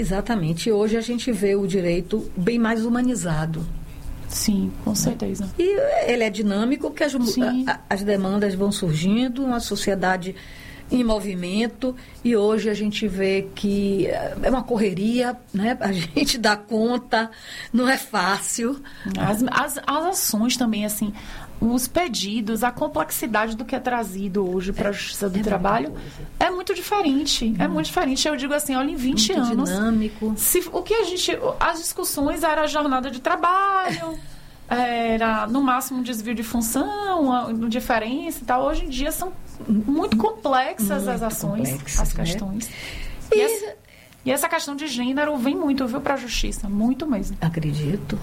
Exatamente. E hoje a gente vê o direito bem mais humanizado. Sim, com certeza. E ele é dinâmico, porque as demandas vão surgindo, uma sociedade em movimento, e hoje a gente vê que é uma correria, né? A gente dá conta, não é fácil. As ações também, assim, os pedidos, a complexidade do que é trazido hoje para a Justiça do Trabalho é muito diferente. É muito diferente. Eu digo assim, olha, em 20 muito anos... dinâmico. As discussões era a jornada de trabalho, era no máximo um desvio de função, diferença e tal. Hoje em dia são muito complexas as ações, as questões. Né? E essa questão de gênero vem muito, viu, para a Justiça, muito mesmo. Acredito.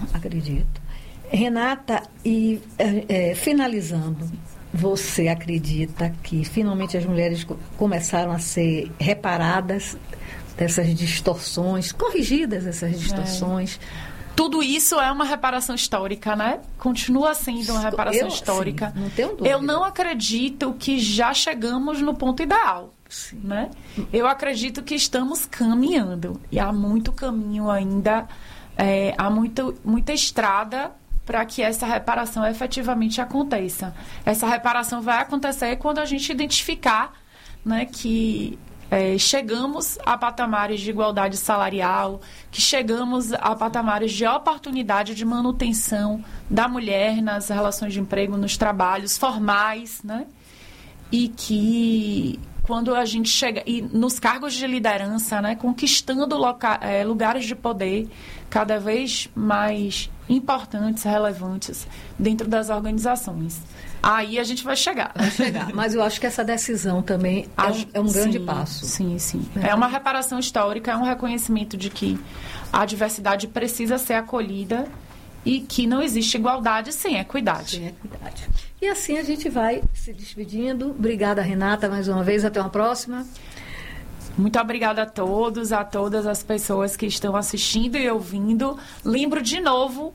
Renata, e finalizando, você acredita que finalmente as mulheres começaram a ser reparadas dessas distorções, corrigidas essas distorções? Tudo isso é uma reparação histórica, né? Continua sendo uma reparação histórica. Sim, não tenho dúvida. Eu não acredito que já chegamos no ponto ideal, né? Eu acredito que estamos caminhando. E há muito caminho ainda, há muita estrada para que essa reparação efetivamente aconteça. Essa reparação vai acontecer quando a gente identificar, né, que chegamos a patamares de igualdade salarial, que chegamos a patamares de oportunidade de manutenção da mulher nas relações de emprego, nos trabalhos formais, né? E que quando a gente chega e nos cargos de liderança, né, conquistando lugares de poder cada vez mais importantes, relevantes dentro das organizações. Aí a gente vai chegar. Mas eu acho que essa decisão também é um grande passo. Sim. É uma reparação histórica, é um reconhecimento de que a diversidade precisa ser acolhida e que não existe igualdade sem equidade. E assim a gente vai se despedindo. Obrigada, Renata, mais uma vez. Até uma próxima. Muito obrigada a todos, a todas as pessoas que estão assistindo e ouvindo. Lembro de novo,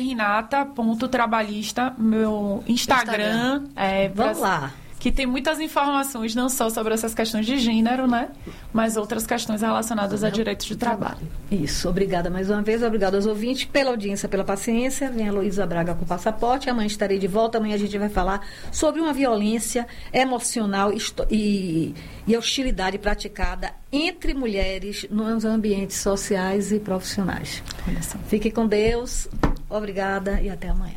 mariarenata.trabalhista, meu Instagram. Vamos lá. Que tem muitas informações, não só sobre essas questões de gênero, né? Mas outras questões relacionadas a direitos de trabalho. Isso. Obrigada mais uma vez. Obrigada aos ouvintes pela audiência, pela paciência. Vem a Luísa Braga com o Passaporte. Amanhã estarei de volta. Amanhã a gente vai falar sobre uma violência emocional e hostilidade praticada entre mulheres nos ambientes sociais e profissionais. Olha só. Fique com Deus. Obrigada e até amanhã.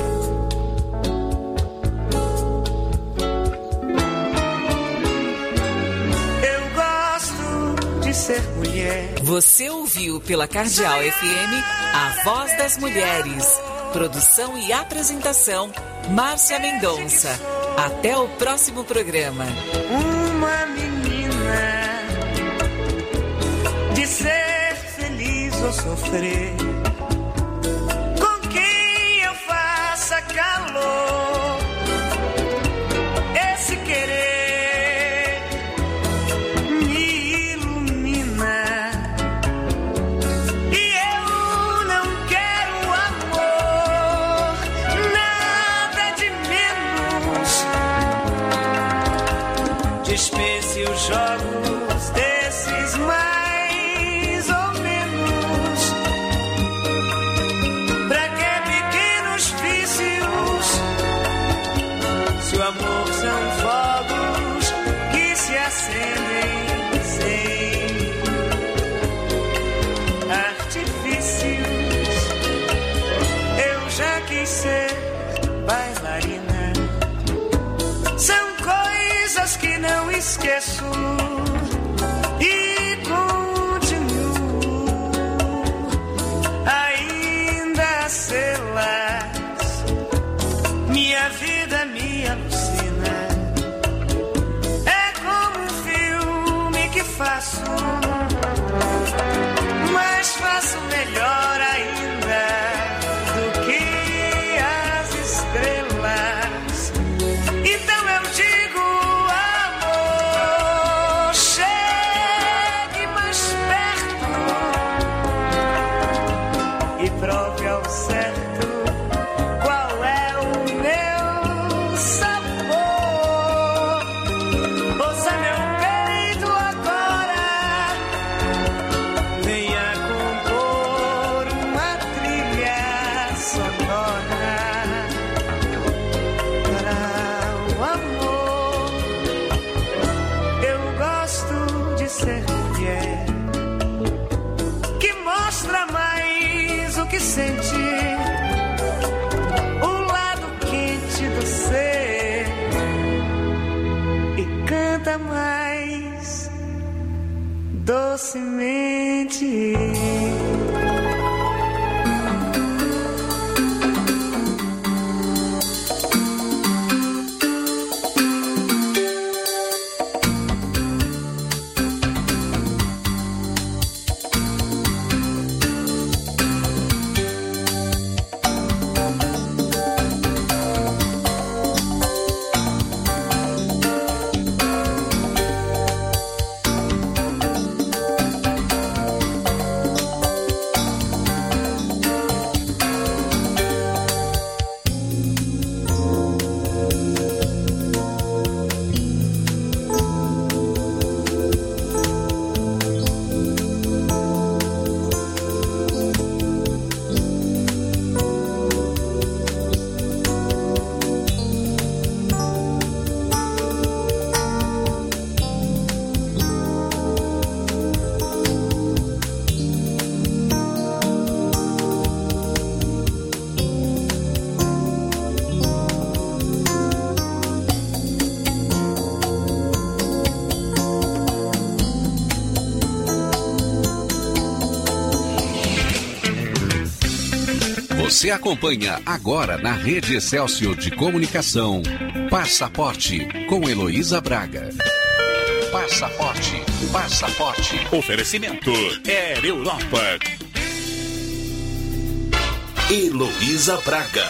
Ser mulher. Você ouviu pela Cardeal FM A Voz das Mulheres. Produção e apresentação, Márcia Mendonça. Até o próximo programa. Uma menina de ser feliz ou sofrer, com quem eu faça calor, esse querer dispense os jogos desses mais ou menos. Pra que pequenos vícios, se o amor são fogos que se acendem sem artifícios. Eu já quis ser bailarina. São coisas que não esqueço e continuo ainda a sê-las. Minha vida me alucina. É como um filme que faço, mas faço melhor ainda do que as estrelas. Então eu digo, amor, chegue mais perto e prove ao certo qual é o meu sabor. Ouça meu peito agora, venha docemente. Você acompanha agora na Rede Excelsior de Comunicação, Passaporte, com Heloísa Braga. Passaporte. Oferecimento Air Europa. Heloísa Braga.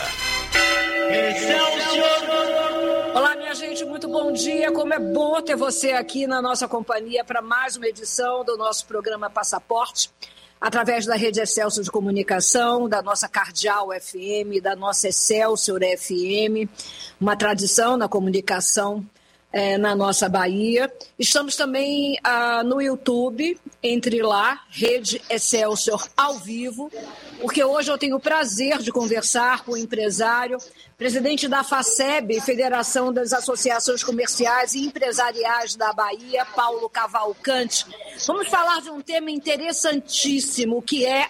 Olá, minha gente, muito bom dia. Como é bom ter você aqui na nossa companhia para mais uma edição do nosso programa Passaporte, através da Rede Excelsior de Comunicação, da nossa Cardeal FM, da nossa Excelsior FM, uma tradição na comunicação na nossa Bahia. Estamos também no YouTube, entre lá, Rede Excelsior ao vivo, porque hoje eu tenho o prazer de conversar com o empresário, presidente da FACEB, Federação das Associações Comerciais e Empresariais da Bahia, Paulo Cavalcante. Vamos falar de um tema interessantíssimo, que é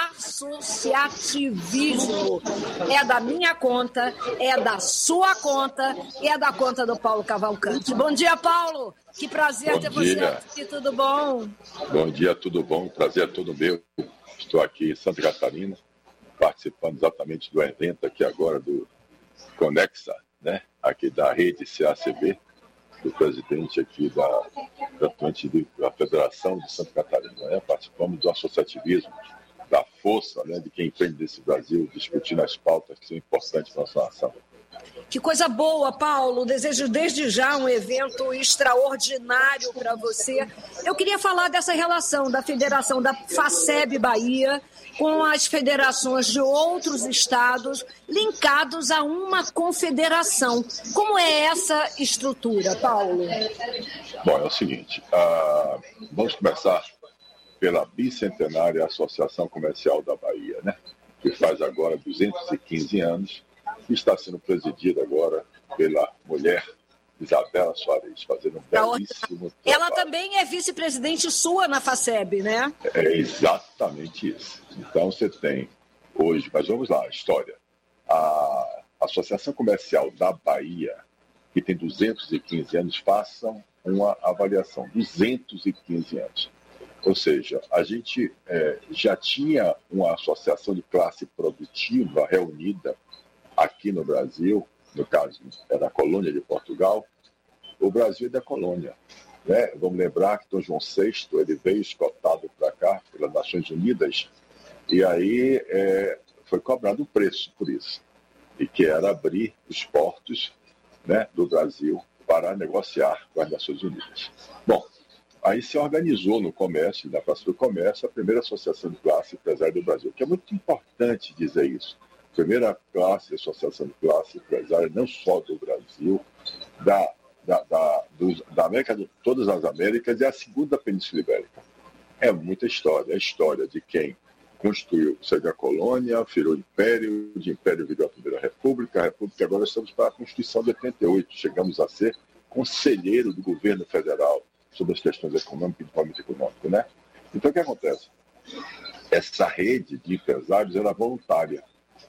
associativismo. É da minha conta, é da sua conta e é da conta do Paulo Cavalcante. Bom dia, Paulo. Que prazer ter você aqui. Tudo bom? Bom dia, tudo bom? Prazer é todo meu. Estou aqui em Santa Catarina, participando exatamente do evento aqui agora do Conexa, né? Aqui da rede CACB, do presidente aqui da Federação de Santa Catarina, né? Participamos do associativismo, da força, né, de quem empreende nesse Brasil, discutindo as pautas que são importantes para a nossa nação. Que coisa boa, Paulo. Desejo desde já um evento extraordinário para você. Eu queria falar dessa relação da Federação da FACEB Bahia com as federações de outros estados linkados a uma confederação. Como é essa estrutura, Paulo? Bom, é o seguinte, vamos começar pela bicentenária Associação Comercial da Bahia, né? Que faz agora 215 anos, e está sendo presidida agora pela mulher Isabela Soares, fazendo um belíssimo trabalho. Ela também é vice-presidente sua na FACEB, né? É exatamente isso. Então você tem hoje, mas vamos lá, a história. A Associação Comercial da Bahia, que tem 215 anos, façam uma avaliação, 215 anos. Ou seja, a gente já tinha uma associação de classe produtiva reunida aqui no Brasil, no caso era a colônia de Portugal. O Brasil é da colônia, né? Vamos lembrar que Dom João VI ele veio escoltado para cá pelas Nações Unidas e aí foi cobrado um preço por isso, e que era abrir os portos, né, do Brasil para negociar com as Nações Unidas. Bom, aí se organizou no comércio, na Praça do Comércio, a primeira associação de classe empresária do Brasil, que é muito importante dizer isso. Primeira classe, associação de classe empresária, não só do Brasil, da América, de todas as Américas, e a segunda Península Ibérica. É muita história. É a história de quem construiu, saiu da colônia, virou império, de império virou a Primeira República, a República agora estamos para a Constituição de 88. Chegamos a ser conselheiro do governo federal sobre as questões econômicas e desenvolvimento econômico, né? Então, o que acontece? Essa rede de empresários era voluntária.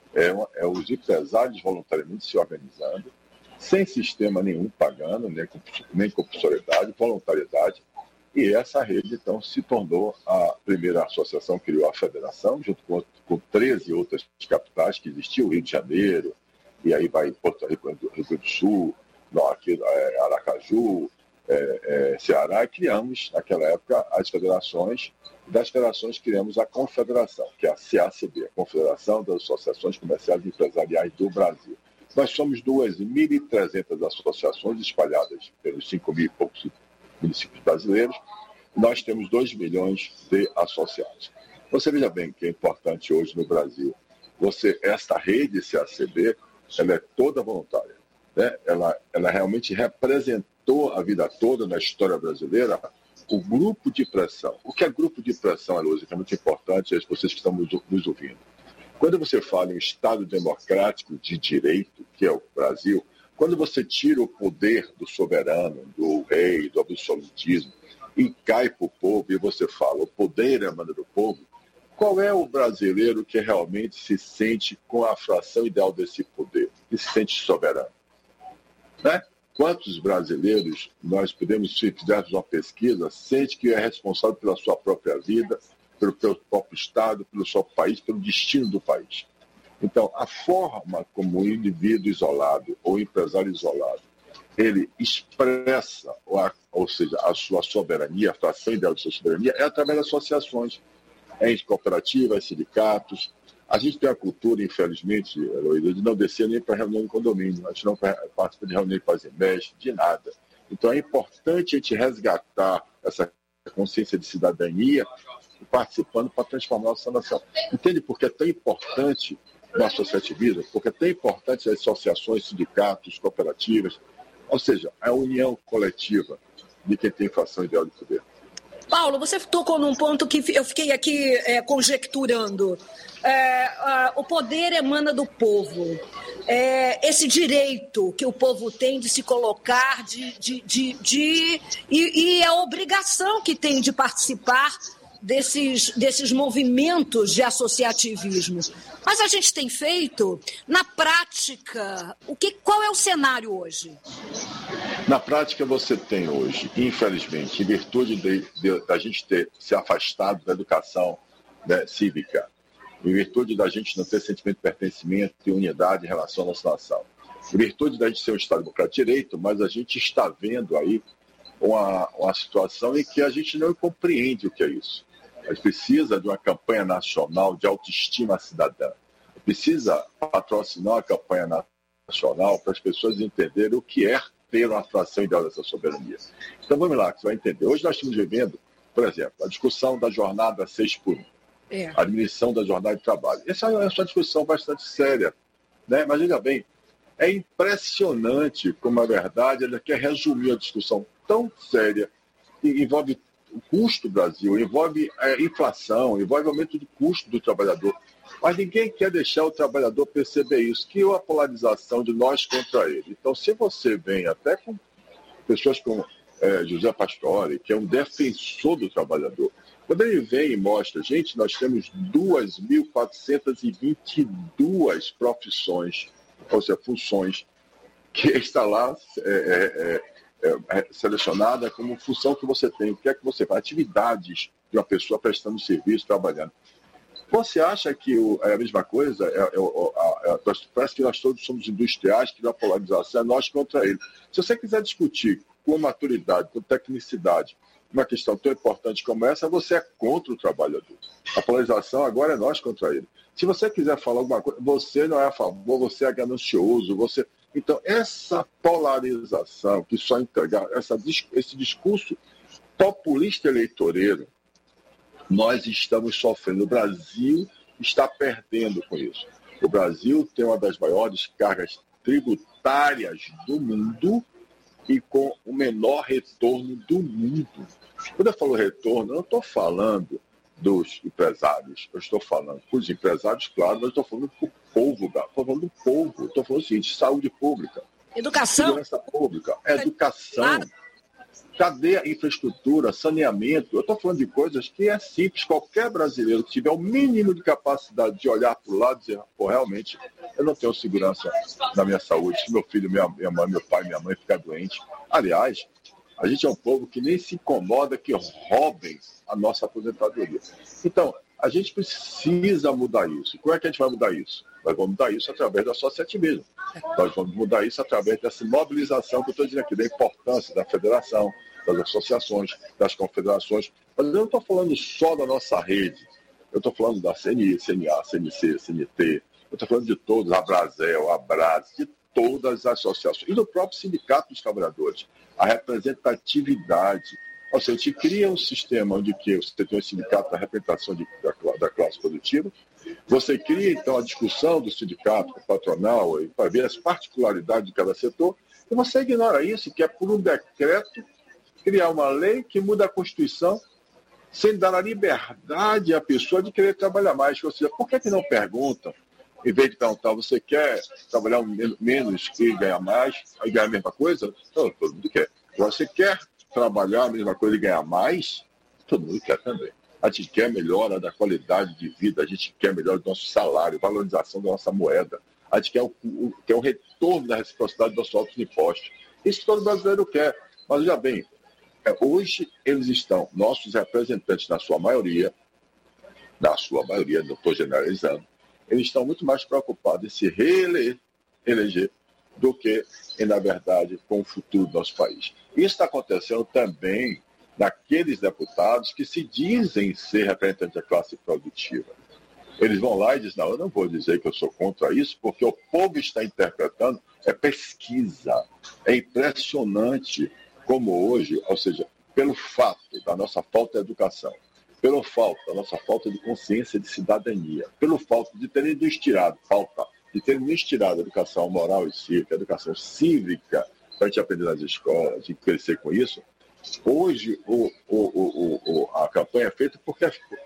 É os empresários voluntariamente se organizando, sem sistema nenhum pagando, nem compulsoriedade, voluntariedade, E essa rede, então, se tornou a primeira associação, criou a federação, junto com 13 outras capitais que existiam, Rio de Janeiro, e aí vai Porto Rico, Rio Grande do Sul, aqui, Aracaju, Ceará, e criamos, naquela época, as federações. Das federações criamos a confederação, que é a CACB, a Confederação das Associações Comerciais e Empresariais do Brasil. Nós somos 2.300 associações espalhadas pelos 5.000 e poucos municípios brasileiros. Nós temos 2 milhões de associados. Você veja bem que é importante hoje no Brasil. Esta rede CACB, ela é toda voluntária, né? Ela realmente representou a vida toda na história brasileira o grupo de pressão. O que é grupo de pressão, Heloísa, que é muito importante, vocês que estão nos ouvindo. Quando você fala em Estado democrático de direito, que é o Brasil, quando você tira o poder do soberano, do rei, do absolutismo, e cai para o povo, e você fala, o poder emana do povo, qual é o brasileiro que realmente se sente com a fração ideal desse poder, que se sente soberano? Né? Quantos brasileiros nós podemos, se fizermos uma pesquisa, sente que é responsável pela sua própria vida, pelo próprio Estado, pelo seu país, pelo destino do país? Então, a forma como o indivíduo isolado ou o empresário isolado, ele expressa, ou seja, a sua soberania, a fração ideal de sua soberania, é através das associações, em cooperativas, sindicatos. A gente tem a cultura, infelizmente, Heloísa, de não descer nem para reunião em condomínio, a gente não participa de reunião para Zemestre, de nada. Então é importante a gente resgatar essa consciência de cidadania participando para transformar a nossa nação. Entende por que é tão importante o associativismo? Porque é tão importante as associações, sindicatos, cooperativas, ou seja, a união coletiva de quem tem fração ideal de poder. Paulo, você tocou num ponto que eu fiquei aqui conjecturando. O poder emana do povo. Esse direito que o povo tem de se colocar, e a obrigação que tem de participar desses movimentos de associativismo. Mas a gente tem feito, na prática, qual é o cenário hoje? Na prática, você tem hoje, infelizmente, em virtude da gente ter se afastado da educação, né, cívica, em virtude da gente não ter sentimento de pertencimento e unidade em relação à nossa nação, em virtude da gente ser um Estado democrático de direito, mas a gente está vendo aí uma situação em que a gente não compreende o que é isso. A gente precisa de uma campanha nacional de autoestima cidadã. Precisa patrocinar uma campanha nacional para as pessoas entenderem o que é ter uma fração ideal dessa soberania. Então vamos lá, que você vai entender. Hoje nós estamos vivendo, por exemplo, a discussão da jornada 6x1, a diminuição da jornada de trabalho. Essa é uma discussão bastante séria, né? Mas veja bem, é impressionante como a verdade ela quer resumir a discussão tão séria que envolve o custo do Brasil, envolve a inflação, envolve o aumento do custo do trabalhador. Mas ninguém quer deixar o trabalhador perceber isso, que é a polarização de nós contra ele. Então, se você vem até com pessoas como José Pastore, que é um defensor do trabalhador, quando ele vem e mostra, gente, nós temos 2.422 profissões, ou seja, funções, que está lá selecionada como função que você tem, o que é que você faz, atividades de uma pessoa prestando serviço, trabalhando. Você acha que é a mesma coisa? Parece que nós todos somos industriais, que a polarização é nós contra ele. Se você quiser discutir com maturidade, com tecnicidade, uma questão tão importante como essa, você é contra o trabalhador. A polarização agora é nós contra ele. Se você quiser falar alguma coisa, você não é a favor, você é ganancioso, você... Então, essa polarização que só entregar, esse discurso populista eleitoreiro, nós estamos sofrendo. O Brasil está perdendo com isso. O Brasil tem uma das maiores cargas tributárias do mundo e com o menor retorno do mundo. Quando eu falo retorno, eu não estou falando dos empresários, eu estou falando dos empresários, claro, mas eu estou falando do povo, estou falando do povo, estou falando o seguinte, saúde pública, educação, segurança pública, educação, cadeia, infraestrutura, saneamento. Eu estou falando de coisas que é simples, qualquer brasileiro que tiver o mínimo de capacidade de olhar para o lado e dizer, pô, realmente, eu não tenho segurança na minha saúde, se meu filho, minha mãe, meu pai, minha mãe ficar doente. Aliás, A gente é um povo que nem se incomoda que roubem a nossa aposentadoria. Então, a gente precisa mudar isso. Como é que a gente vai mudar isso? Nós vamos mudar isso através do associativismo. Nós vamos mudar isso através dessa mobilização que eu estou dizendo aqui, da importância da federação, das associações, das confederações. Mas eu não estou falando só da nossa rede. Eu estou falando da CNI, CNA, CNC, CNT. Eu estou falando de todos, a Brasel, a Bras, de todas as associações. E do próprio Sindicato dos Trabalhadores. A representatividade. Ou seja, a gente cria um sistema onde que você tem o sindicato da representação da classe produtiva, você cria, então, a discussão do sindicato, do patronal, para ver as particularidades de cada setor, e você ignora isso, que é por um decreto criar uma lei que muda a Constituição sem dar a liberdade à pessoa de querer trabalhar mais. Ou seja, por que não perguntam, em vez de perguntar, você quer trabalhar menos e ganhar mais, e ganhar a mesma coisa? Não, todo mundo quer. Agora, você quer trabalhar a mesma coisa e ganhar mais? Todo mundo quer também. A gente quer melhora da qualidade de vida, a gente quer melhora do nosso salário, valorização da nossa moeda, a gente quer o retorno da reciprocidade dos nossos impostos. Isso todo brasileiro quer. Mas, veja bem, hoje eles estão, nossos representantes, na sua maioria, não estou generalizando, eles estão muito mais preocupados em se reeleger do que, na verdade, com o futuro do nosso país. Isso está acontecendo também naqueles deputados que se dizem ser representantes da classe produtiva. Eles vão lá e dizem, não, eu não vou dizer que eu sou contra isso, porque o povo está interpretando, é pesquisa. É impressionante como hoje, ou seja, pelo fato da nossa falta de educação, pelo fato da nossa falta de consciência de cidadania, pelo fato de terem estirado a educação moral e cívica, a educação cívica, para a gente aprender nas escolas e crescer com isso. Hoje, a campanha é feita por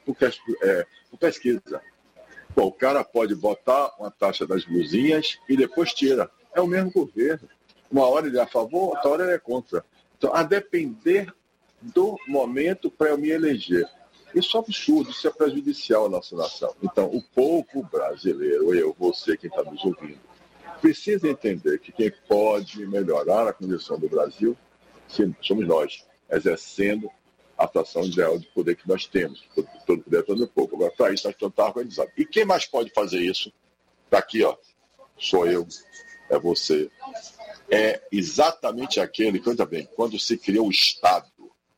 pesquisa. Bom, o cara pode botar uma taxa das blusinhas e depois tira. É o mesmo governo. Uma hora ele é a favor, outra hora ele é contra. Então, a depender do momento para eu me eleger. Isso é absurdo, isso é prejudicial à nossa nação. Então, o povo brasileiro, você, quem está nos ouvindo, precisa entender que quem pode melhorar a condição do Brasil somos nós, exercendo a atuação ideal de poder que nós temos. Todo poder, todo o povo. Agora, para isso, nós estamos organizados. E quem mais pode fazer isso? Está aqui, ó. Sou eu, é você. É exatamente aquele, veja bem, quando se criou o Estado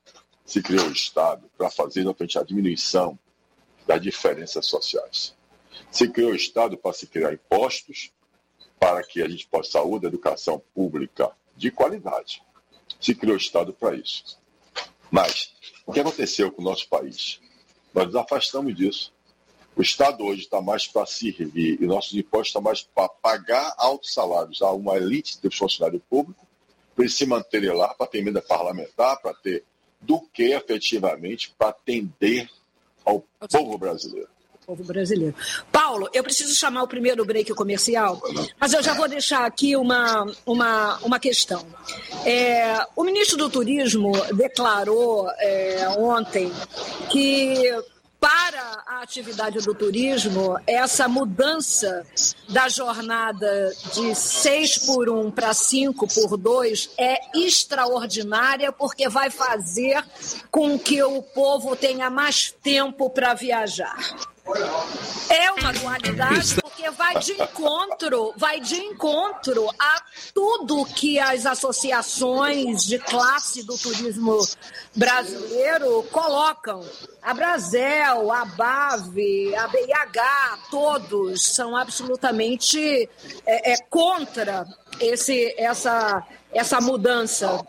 para fazer a diminuição das diferenças sociais. Se criou o Estado para se criar impostos, para que a gente possa saúde, educação pública de qualidade. Se criou o Estado para isso. Mas o que aconteceu com o nosso país? Nós nos afastamos disso. O Estado hoje está mais para servir e nossos impostos estão mais para pagar altos salários a uma elite de funcionário público, para eles se manterem lá, para ter emenda parlamentar, para ter, do que efetivamente para atender ao povo brasileiro. Paulo, eu preciso chamar o primeiro break comercial, mas eu já vou deixar aqui uma questão. O ministro do Turismo declarou ontem que para a atividade do turismo, essa mudança da jornada de 6x1 para 5x2 é extraordinária, porque vai fazer com que o povo tenha mais tempo para viajar. É uma dualidade porque vai de encontro a tudo que as associações de classe do turismo brasileiro colocam. A Brasel, a BAV, a BIH, todos são absolutamente contra essa mudança.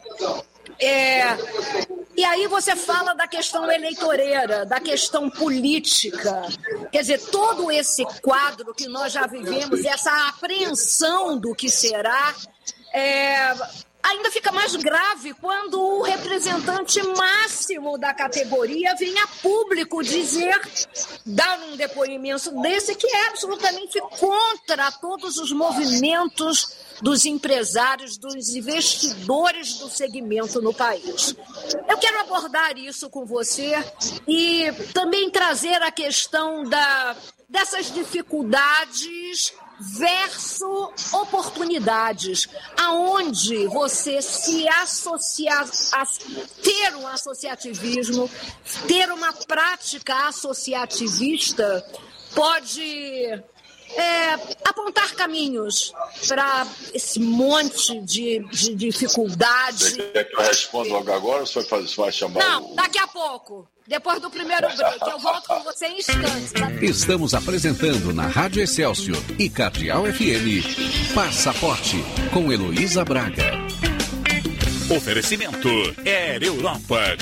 E aí você fala da questão eleitoreira, da questão política. Quer dizer, todo esse quadro que nós já vivemos, essa apreensão do que será, ainda fica mais grave quando o representante máximo da categoria vem a público dar um depoimento desse que é absolutamente contra todos os movimentos dos empresários, dos investidores do segmento no país. Eu quero abordar isso com você e também trazer a questão dessas dificuldades versus oportunidades, aonde você se associar, ter um associativismo, ter uma prática associativista pode apontar caminhos para esse monte de dificuldade. Você quer que eu responda logo agora ou você vai chamar? Não, daqui a pouco. Depois do primeiro break, eu volto com você em instantes. Estamos apresentando na Rádio Excelsior e Cardeal FM Passaporte com Heloísa Braga. Oferecimento Air Europa.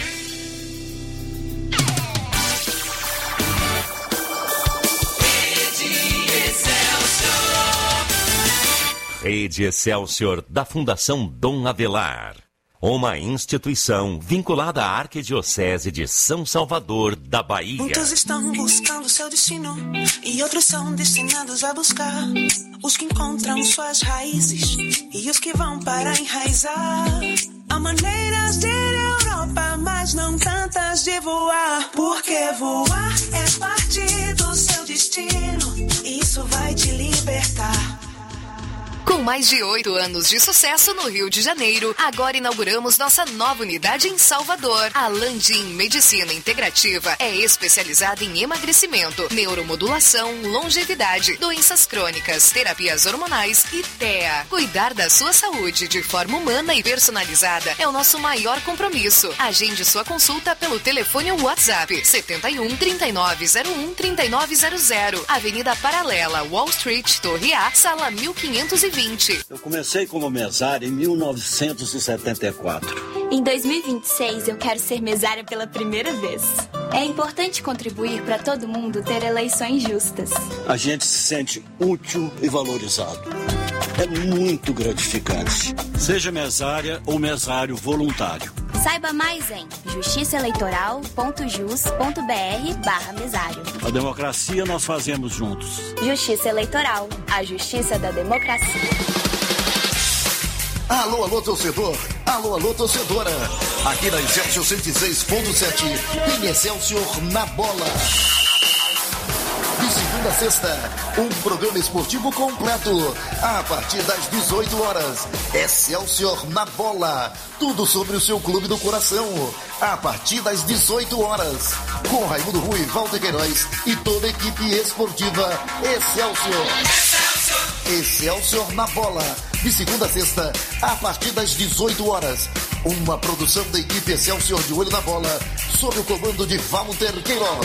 Rede Excelsior da Fundação Dom Avelar. Uma instituição vinculada à Arquidiocese de São Salvador da Bahia. Muitos estão buscando seu destino e outros são destinados a buscar. Os que encontram suas raízes e os que vão para enraizar. Há maneiras de ir à Europa, mas não tantas de voar. Porque voar é parte do seu destino. Isso vai te libertar. Com mais de 8 anos de sucesso no Rio de Janeiro, agora inauguramos nossa nova unidade em Salvador. A Landim Medicina Integrativa é especializada em emagrecimento, neuromodulação, longevidade, doenças crônicas, terapias hormonais e TEA. Cuidar da sua saúde de forma humana e personalizada é o nosso maior compromisso. Agende sua consulta pelo telefone ou WhatsApp 71 3901 3900, Avenida Paralela, Wall Street, Torre A, Sala 1520. Eu comecei como mesária em 1974. Em 2026 eu quero ser mesária pela primeira vez. É importante contribuir para todo mundo ter eleições justas. A gente se sente útil e valorizado. É muito gratificante. Seja mesária ou mesário voluntário. Saiba mais em justiçaeleitoral.jus.br/mesário. A democracia nós fazemos juntos. Justiça Eleitoral, a justiça da democracia. Alô, alô, torcedor. Alô, alô, torcedora. Aqui na Excelsior 106.7 tem Excelsior na bola. De segunda a sexta, um programa esportivo completo. A partir das 18 horas, Excelsior na bola. Tudo sobre o seu clube do coração. A partir das 18 horas, com Raimundo Rui, Walter Queiroz e toda a equipe esportiva Excelsior. Excelsior na bola. De segunda a sexta, a partir das 18 horas. Uma produção da equipe Excelsior de Olho na Bola, sob o comando de Walter Queiroz.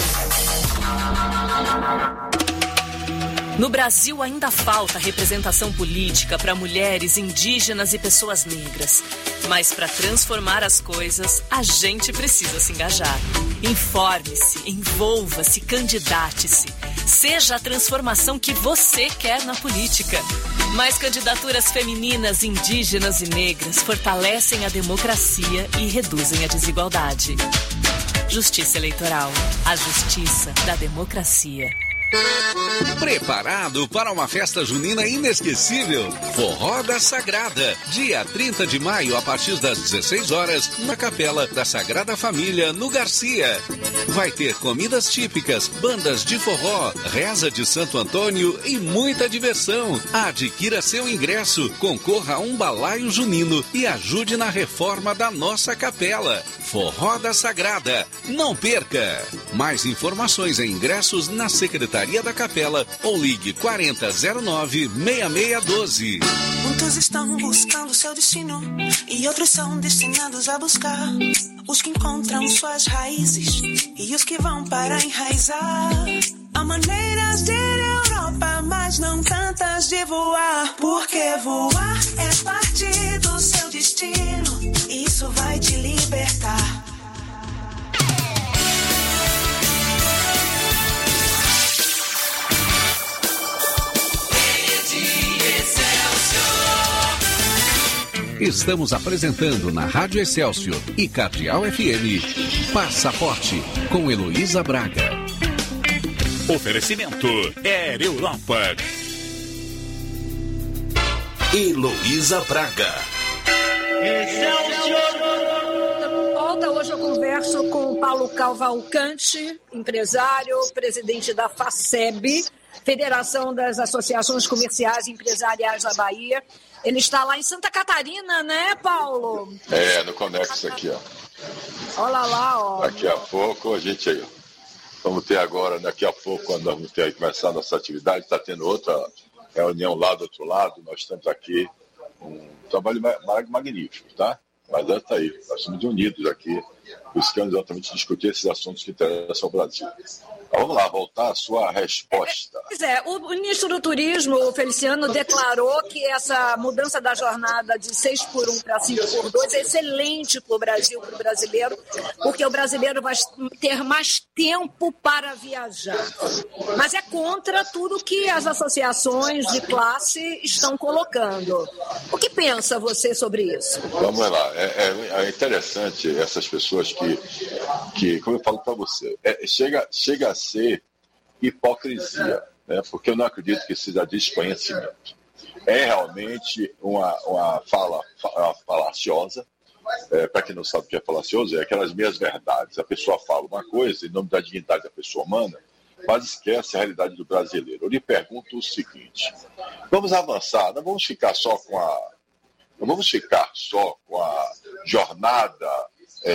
No Brasil ainda falta representação política para mulheres, indígenas e pessoas negras. Mas para transformar as coisas, a gente precisa se engajar. Informe-se, envolva-se, candidate-se. Seja a transformação que você quer na política. Mais candidaturas femininas, indígenas e negras fortalecem a democracia e reduzem a desigualdade. Justiça Eleitoral. A justiça da democracia. Preparado para uma festa junina inesquecível? Forró da Sagrada, dia 30 de maio, a partir das 16 horas, na Capela da Sagrada Família, no Garcia. Vai ter comidas típicas, bandas de forró, reza de Santo Antônio e muita diversão. Adquira seu ingresso, concorra a um balaio junino e ajude na reforma da nossa capela. Forró da Sagrada, não perca! Mais informações e ingressos na Secretaria da Capela ou ligue 4009-6612. Muitos estão buscando seu destino e outros são destinados a buscar. Os que encontram suas raízes e os que vão para enraizar. Há maneiras de ir à Europa, mas não tantas de voar. Porque voar é parte do seu destino. Isso vai te libertar. Estamos apresentando na Rádio Excelsior e Cardeal FM Passaporte com Heloísa Braga. Oferecimento Air Europa. Heloísa Braga. Excelsior! Volta, hoje eu converso com o Paulo Cavalcante, empresário, presidente da FACEB, Federação das Associações Comerciais e Empresariais da Bahia. Ele está lá em Santa Catarina, né, Paulo? No Conexo aqui, ó. Olha lá, ó. Daqui a pouco a gente aí. Vamos ter agora, daqui a pouco, quando nós vamos ter aí começar a nossa atividade, está tendo outra reunião lá do outro lado, nós estamos aqui, um trabalho magnífico, tá? Mas está aí, nós estamos unidos aqui, buscando exatamente discutir esses assuntos que interessam ao Brasil. Então, vamos lá, voltar à sua resposta. Pois é, o ministro do Turismo, Feliciano, declarou que essa mudança da jornada de 6x1 para 5x2 é excelente para o Brasil, para o brasileiro, porque o brasileiro vai ter mais tempo para viajar. Mas é contra tudo que as associações de classe estão colocando. O que pensa você sobre isso? Vamos lá, é interessante essas pessoas que como eu falo para você, chega a ser hipocrisia, né? Porque eu não acredito que seja desconhecimento. É realmente uma fala falaciosa. Para quem não sabe o que é falacioso, é aquelas meias verdades. A pessoa fala uma coisa em nome da dignidade da pessoa humana, mas esquece a realidade do brasileiro. Eu lhe pergunto o seguinte: vamos avançar, não vamos ficar só com a jornada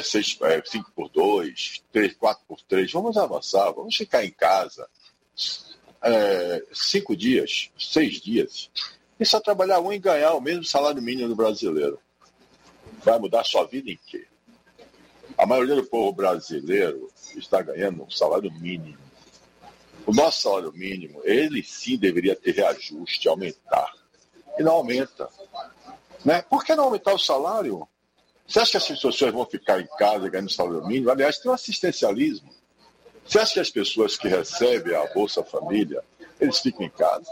5x2, 4x3, vamos avançar, vamos ficar em casa 5 dias, 6 dias, e só trabalhar e ganhar o mesmo salário mínimo do brasileiro. Vai mudar sua vida em quê? A maioria do povo brasileiro está ganhando um salário mínimo. O nosso salário mínimo, ele sim deveria ter reajuste, aumentar. E não aumenta. Né? Por que não aumentar o salário? Você acha que as pessoas vão ficar em casa ganhando salário mínimo? Aliás, tem um assistencialismo. Você acha que as pessoas que recebem a Bolsa Família, eles ficam em casa?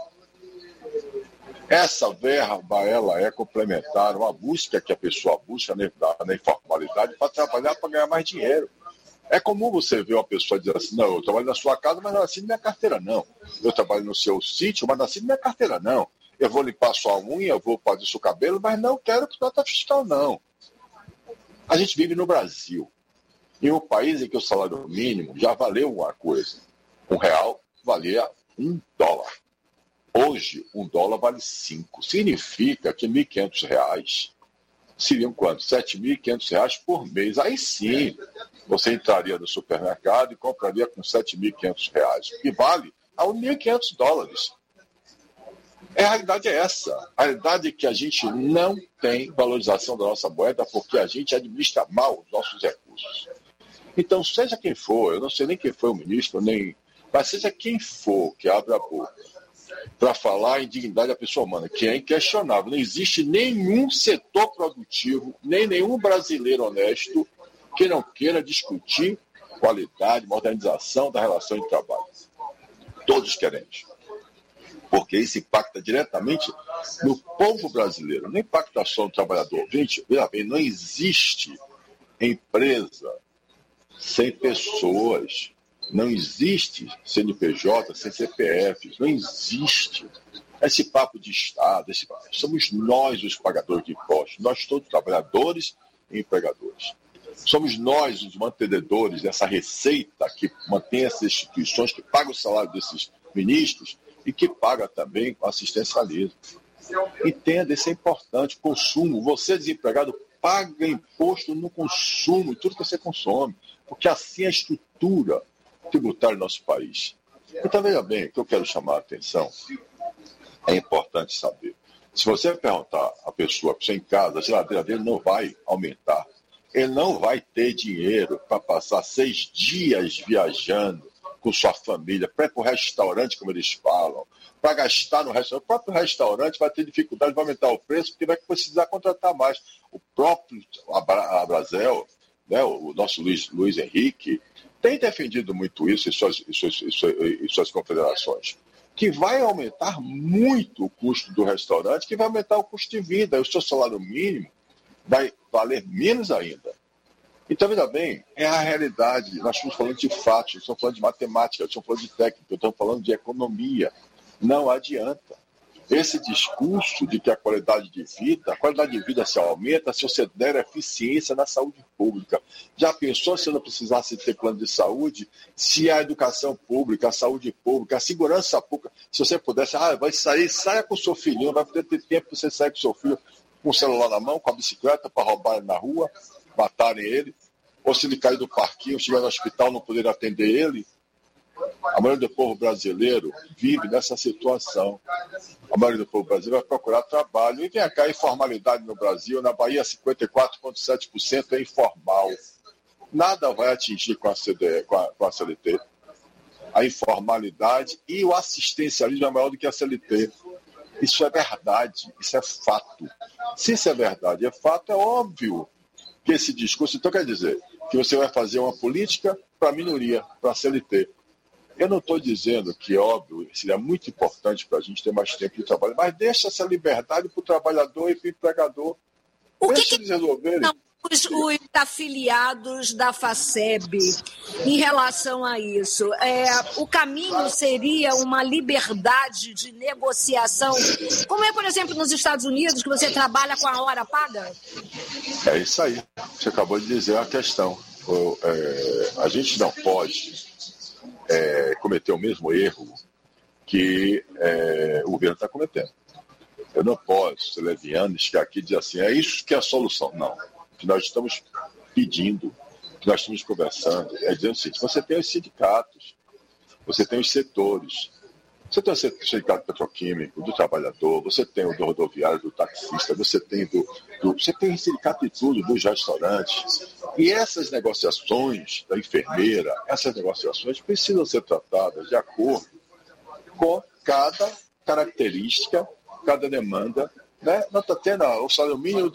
Essa verba, ela é complementar, uma busca que a pessoa busca na informalidade para trabalhar, para ganhar mais dinheiro. É comum você ver uma pessoa dizer assim: não, eu trabalho na sua casa, mas não assino minha carteira, não. Eu trabalho no seu sítio, mas não assino minha carteira, não. Eu vou limpar sua unha, eu vou fazer seu cabelo, mas não quero nota fiscal, não. A gente vive no Brasil, em um país em que o salário mínimo já valeu uma coisa. R$1 valia $1. Hoje, $1 vale 5. Significa que R$1.500 seriam quanto? R$7.500 por mês. Aí sim, você entraria no supermercado e compraria com R$7.500, que vale a $1.500. A realidade é essa. A realidade é que a gente não tem valorização da nossa moeda porque a gente administra mal os nossos recursos. Então, seja quem for, eu não sei nem quem foi o ministro, mas seja quem for que abra a boca para falar em dignidade da pessoa humana, que é inquestionável. Não existe nenhum setor produtivo, nem nenhum brasileiro honesto que não queira discutir qualidade, modernização da relação de trabalho. Todos queremos. Porque isso impacta diretamente no povo brasileiro, não impacta só no trabalhador. Gente, veja bem, não existe empresa sem pessoas, não existe CNPJ sem CPFs, não existe. Esse papo de Estado, somos nós os pagadores de impostos, nós todos trabalhadores e empregadores. Somos nós os mantenedores dessa receita que mantém essas instituições, que paga o salário desses ministros, e que paga também o assistencialismo. Entenda, isso é importante. Consumo. Você, desempregado, paga imposto no consumo, em tudo que você consome, porque assim é a estrutura tributária do nosso país. Então, veja bem, o que eu quero chamar a atenção, é importante saber. Se você perguntar à pessoa em casa, a geladeira dele não vai aumentar. Ele não vai ter dinheiro para passar 6 dias viajando com sua família, para ir para o restaurante, como eles falam, para gastar no restaurante. O próprio restaurante vai ter dificuldade de aumentar o preço, porque vai precisar contratar mais. O próprio Abrazel, né, o nosso Luiz Henrique, tem defendido muito isso em suas confederações, que vai aumentar muito o custo do restaurante, que vai aumentar o custo de vida. O seu salário mínimo vai valer menos ainda. Então, veja bem, é a realidade. Nós estamos falando de fatos, estamos falando de matemática, estamos falando de técnica, estamos falando de economia. Não adianta. esse discurso de que a qualidade de vida se aumenta se você der eficiência na saúde pública. Já pensou se não precisasse ter plano de saúde, se a educação pública, a saúde pública, a segurança pública, se você pudesse, vai sair, saia com o seu filhinho, vai poder ter tempo para você sair com o seu filho com o celular na mão, com a bicicleta, para roubar ele na rua, matarem ele, ou se ele cair do parquinho, chegar no hospital, não poder atender ele. A maioria do povo brasileiro vive nessa situação. A maioria do povo brasileiro vai procurar trabalho. E vem cá, a informalidade no Brasil, na Bahia 54,7% é informal. Nada vai atingir com a CLT. A informalidade e o assistencialismo é maior do que a CLT. Isso é verdade, isso é fato. Se isso é verdade, é fato, é óbvio que esse discurso... Então quer dizer que você vai fazer uma política para a minoria, para a CLT. Eu não estou dizendo que, óbvio, seria muito importante para a gente ter mais tempo de trabalho, mas deixa essa liberdade para o trabalhador e para o empregador. Deixa eles resolverem. Os afiliados da FACEB, em relação a isso, o caminho seria uma liberdade de negociação, como é, por exemplo, nos Estados Unidos, que você trabalha com a hora paga? É isso aí. Você acabou de dizer a questão. A gente não pode cometer o mesmo erro que o governo está cometendo. Eu não posso ser leviano e chegar aqui e dizer assim, é isso que é a solução. Não. O que nós estamos pedindo, o que nós estamos conversando, é dizer o seguinte, você tem os sindicatos, você tem os setores, você tem o sindicato petroquímico, do trabalhador, você tem o do rodoviário, do taxista, você tem você tem o sindicato de tudo, dos restaurantes. E essas negociações da enfermeira, essas negociações precisam ser tratadas de acordo com cada característica, cada demanda. Né? Não está tendo o salário mínimo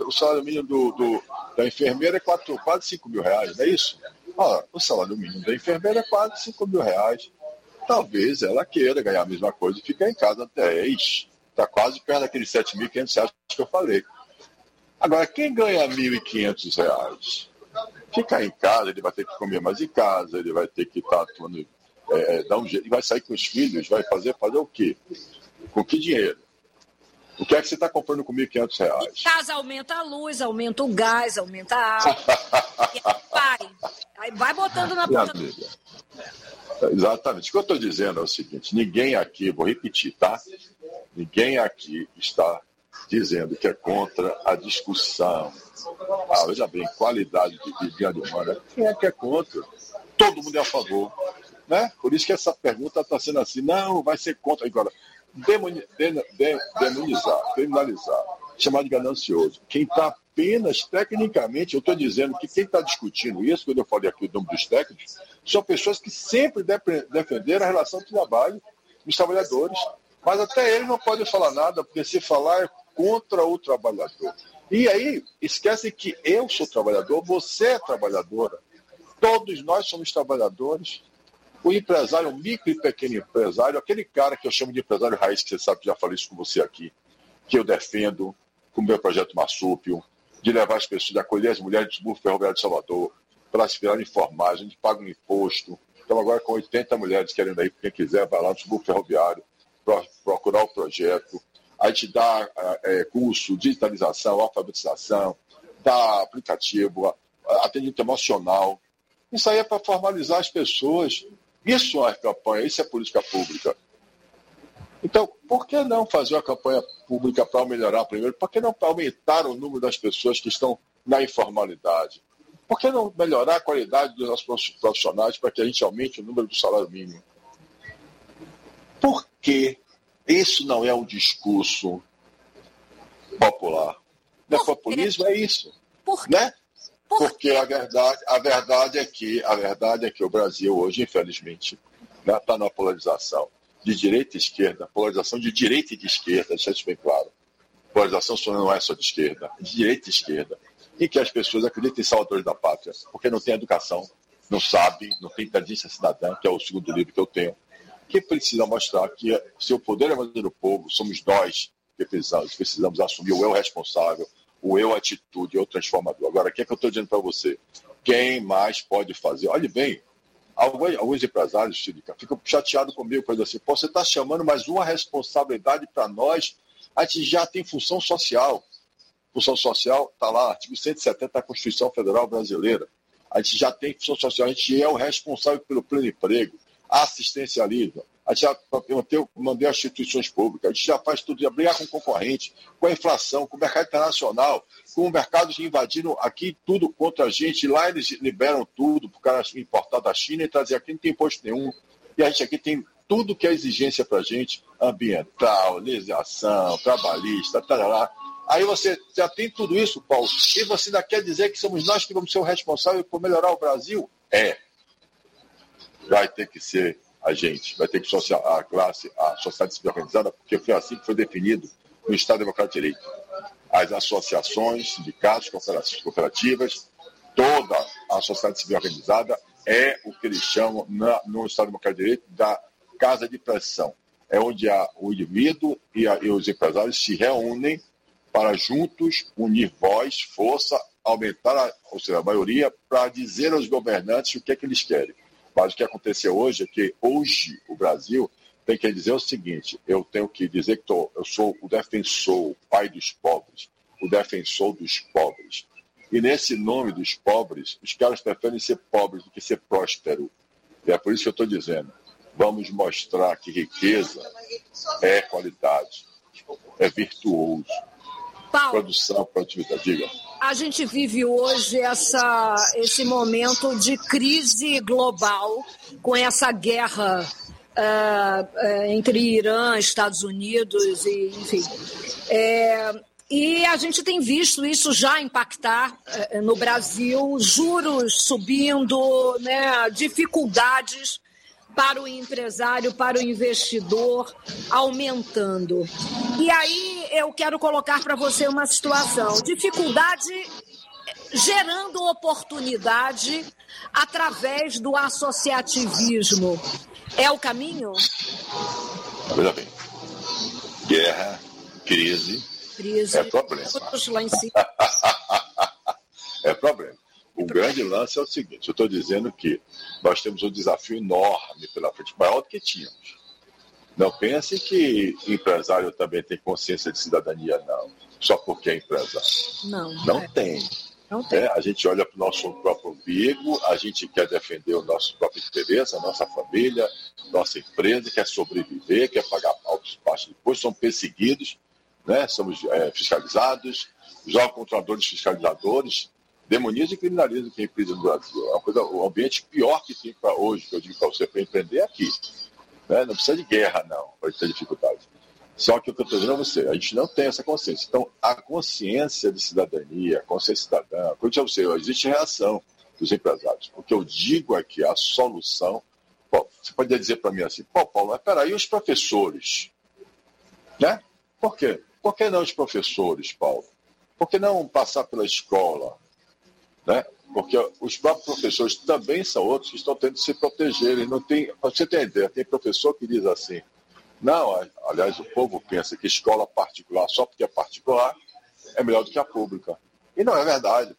da enfermeira é quase 5 mil reais, não é isso? O salário mínimo da enfermeira é quase 5 mil reais. Talvez ela queira ganhar a mesma coisa e ficar em casa até. Está quase perto daqueles 7.500 reais que eu falei. Agora, quem ganha 1.500 reais, ficar em casa, ele vai ter que comer mais em casa, ele vai ter que estar atuando, dar um jeito, ele vai sair com os filhos, vai fazer o quê? Com que dinheiro? O que é que você está comprando com 1.500 reais? Em casa aumenta a luz, aumenta o gás, aumenta a água. Aí vai botando na ponta. Exatamente. O que eu estou dizendo é o seguinte, ninguém aqui, vou repetir, tá? Ninguém aqui está dizendo que é contra a discussão. Veja bem, qualidade de vida humana. Quem é que é contra? Todo mundo é a favor. Né? Por isso que essa pergunta está sendo assim, não, vai ser contra. Agora, demonizar, criminalizar, chamar de ganancioso. Quem está apenas tecnicamente, eu estou dizendo que quem está discutindo isso, quando eu falei aqui o nome dos técnicos, são pessoas que sempre defenderam a relação de trabalho dos trabalhadores. Mas até eles não podem falar nada, porque se falar é contra o trabalhador. E aí, esquecem que eu sou trabalhador, você é trabalhadora. Todos nós somos trabalhadores. O empresário, o micro e pequeno empresário, aquele cara que eu chamo de empresário raiz, que você sabe que já falei isso com você aqui, que eu defendo, com o meu projeto Marsúpio, de levar as pessoas, de acolher as mulheres do subúrbio ferroviário de Salvador, para se virarem informais, a gente paga um imposto. Então agora com 80 mulheres querendo aí, quem quiser, vai lá no subúrbio ferroviário, procurar o projeto. A gente dá curso, digitalização, alfabetização, dá aplicativo, atendimento emocional. Isso aí é para formalizar as pessoas. Isso é campanha, isso é política pública. Então, por que não fazer uma campanha pública para melhorar primeiro? Por que não aumentar o número das pessoas que estão na informalidade? Por que não melhorar a qualidade dos nossos profissionais para que a gente aumente o número do salário mínimo? Por que isso não é um discurso popular? Não é populismo, é isso. Né? Porque a verdade é que o Brasil hoje, infelizmente, está na polarização de direita e esquerda, polarização de direita e de esquerda, deixa isso bem claro. Polarização não é só de esquerda, é de direita e esquerda. E que as pessoas acreditam em salvadores da pátria, porque não tem educação, não sabe, não tem inteligência cidadã, que é o segundo livro que eu tenho, que precisa mostrar que se o poder é do povo, somos nós que precisamos assumir o eu responsável, o eu atitude, o eu transformador. Agora, o que é que eu estou dizendo para você? Quem mais pode fazer? Olhe bem, Alguns empresários ficam chateados comigo, falando assim, pô, você está chamando mais uma responsabilidade para nós, a gente já tem função social. Função social está lá, artigo 170 da Constituição Federal Brasileira. A gente já tem função social, a gente é o responsável pelo pleno emprego, assistencialismo, a gente já mandei as instituições públicas, a gente já faz tudo, já brigar com o concorrente, com a inflação, com o mercado internacional, com o mercado invadindo aqui tudo contra a gente, lá eles liberam tudo para o cara importar da China e trazer aqui, não tem imposto nenhum. E a gente aqui tem tudo que é exigência para a gente, ambiental, legislação, trabalhista, tarará. Aí você já tem tudo isso, Paulo, e você ainda quer dizer que somos nós que vamos ser o responsável por melhorar o Brasil? Vai ter que ser a gente, vai ter que ser a classe, a sociedade civil organizada, porque foi assim que foi definido no Estado Democrático de Direito. As associações, sindicatos, cooperativas, toda a sociedade civil organizada é o que eles chamam no Estado Democrático de Direito da casa de pressão. É onde o indivíduo e os empresários se reúnem para juntos unir voz, força, aumentar a maioria para dizer aos governantes o que é que eles querem. Mas o que aconteceu hoje é que hoje o Brasil tem que dizer o seguinte, eu tenho que dizer que eu sou o defensor, o pai dos pobres, o defensor dos pobres. E nesse nome dos pobres, os caras preferem ser pobres do que ser próspero. E é por isso que eu estou dizendo, vamos mostrar que riqueza é qualidade, é virtuoso. Paulo, produção, produtividade, diga. A gente vive hoje esse momento de crise global, com essa guerra entre Irã, Estados Unidos, e, enfim. E a gente tem visto isso já impactar no Brasil, juros subindo, né, dificuldades para o empresário, para o investidor, aumentando. E aí eu quero colocar para você uma situação, dificuldade gerando oportunidade através do associativismo. É o caminho? Veja bem, guerra, crise é problema. Lá em cima. É problema. O grande lance é o seguinte, eu estou dizendo que nós temos um desafio enorme pela frente, maior do que tínhamos. Não pense que empresário também tem consciência de cidadania, não. Só porque é empresário. Não tem. Não tem. A gente olha para o nosso próprio umbigo, a gente quer defender o nosso próprio interesse, a nossa família, nossa empresa, quer sobreviver, quer pagar altos baixos depois, somos perseguidos, né? Somos fiscalizados, jogam controladores fiscalizadores, demonizam e criminalizam quem empreende no Brasil. É uma coisa, o ambiente pior que tem para hoje, que eu digo para você, para empreender é aqui. Né? Não precisa de guerra, não, para ter dificuldade. Só que o que eu estou dizendo a você, a gente não tem essa consciência. Então, a consciência de cidadania, a consciência cidadã, como eu disse a você, existe reação dos empresários. O que eu digo é que a solução... Bom, você pode dizer para mim assim, pô, Paulo, mas peraí, os professores? Né? Por quê? Por que não os professores, Paulo? Por que não passar pela escola? Né? Porque os próprios professores também são outros que estão tendo que se proteger. Para você ter ideia, tem professor que diz assim, não, aliás, o povo pensa que escola particular, só porque é particular, é melhor do que a pública. E não é verdade.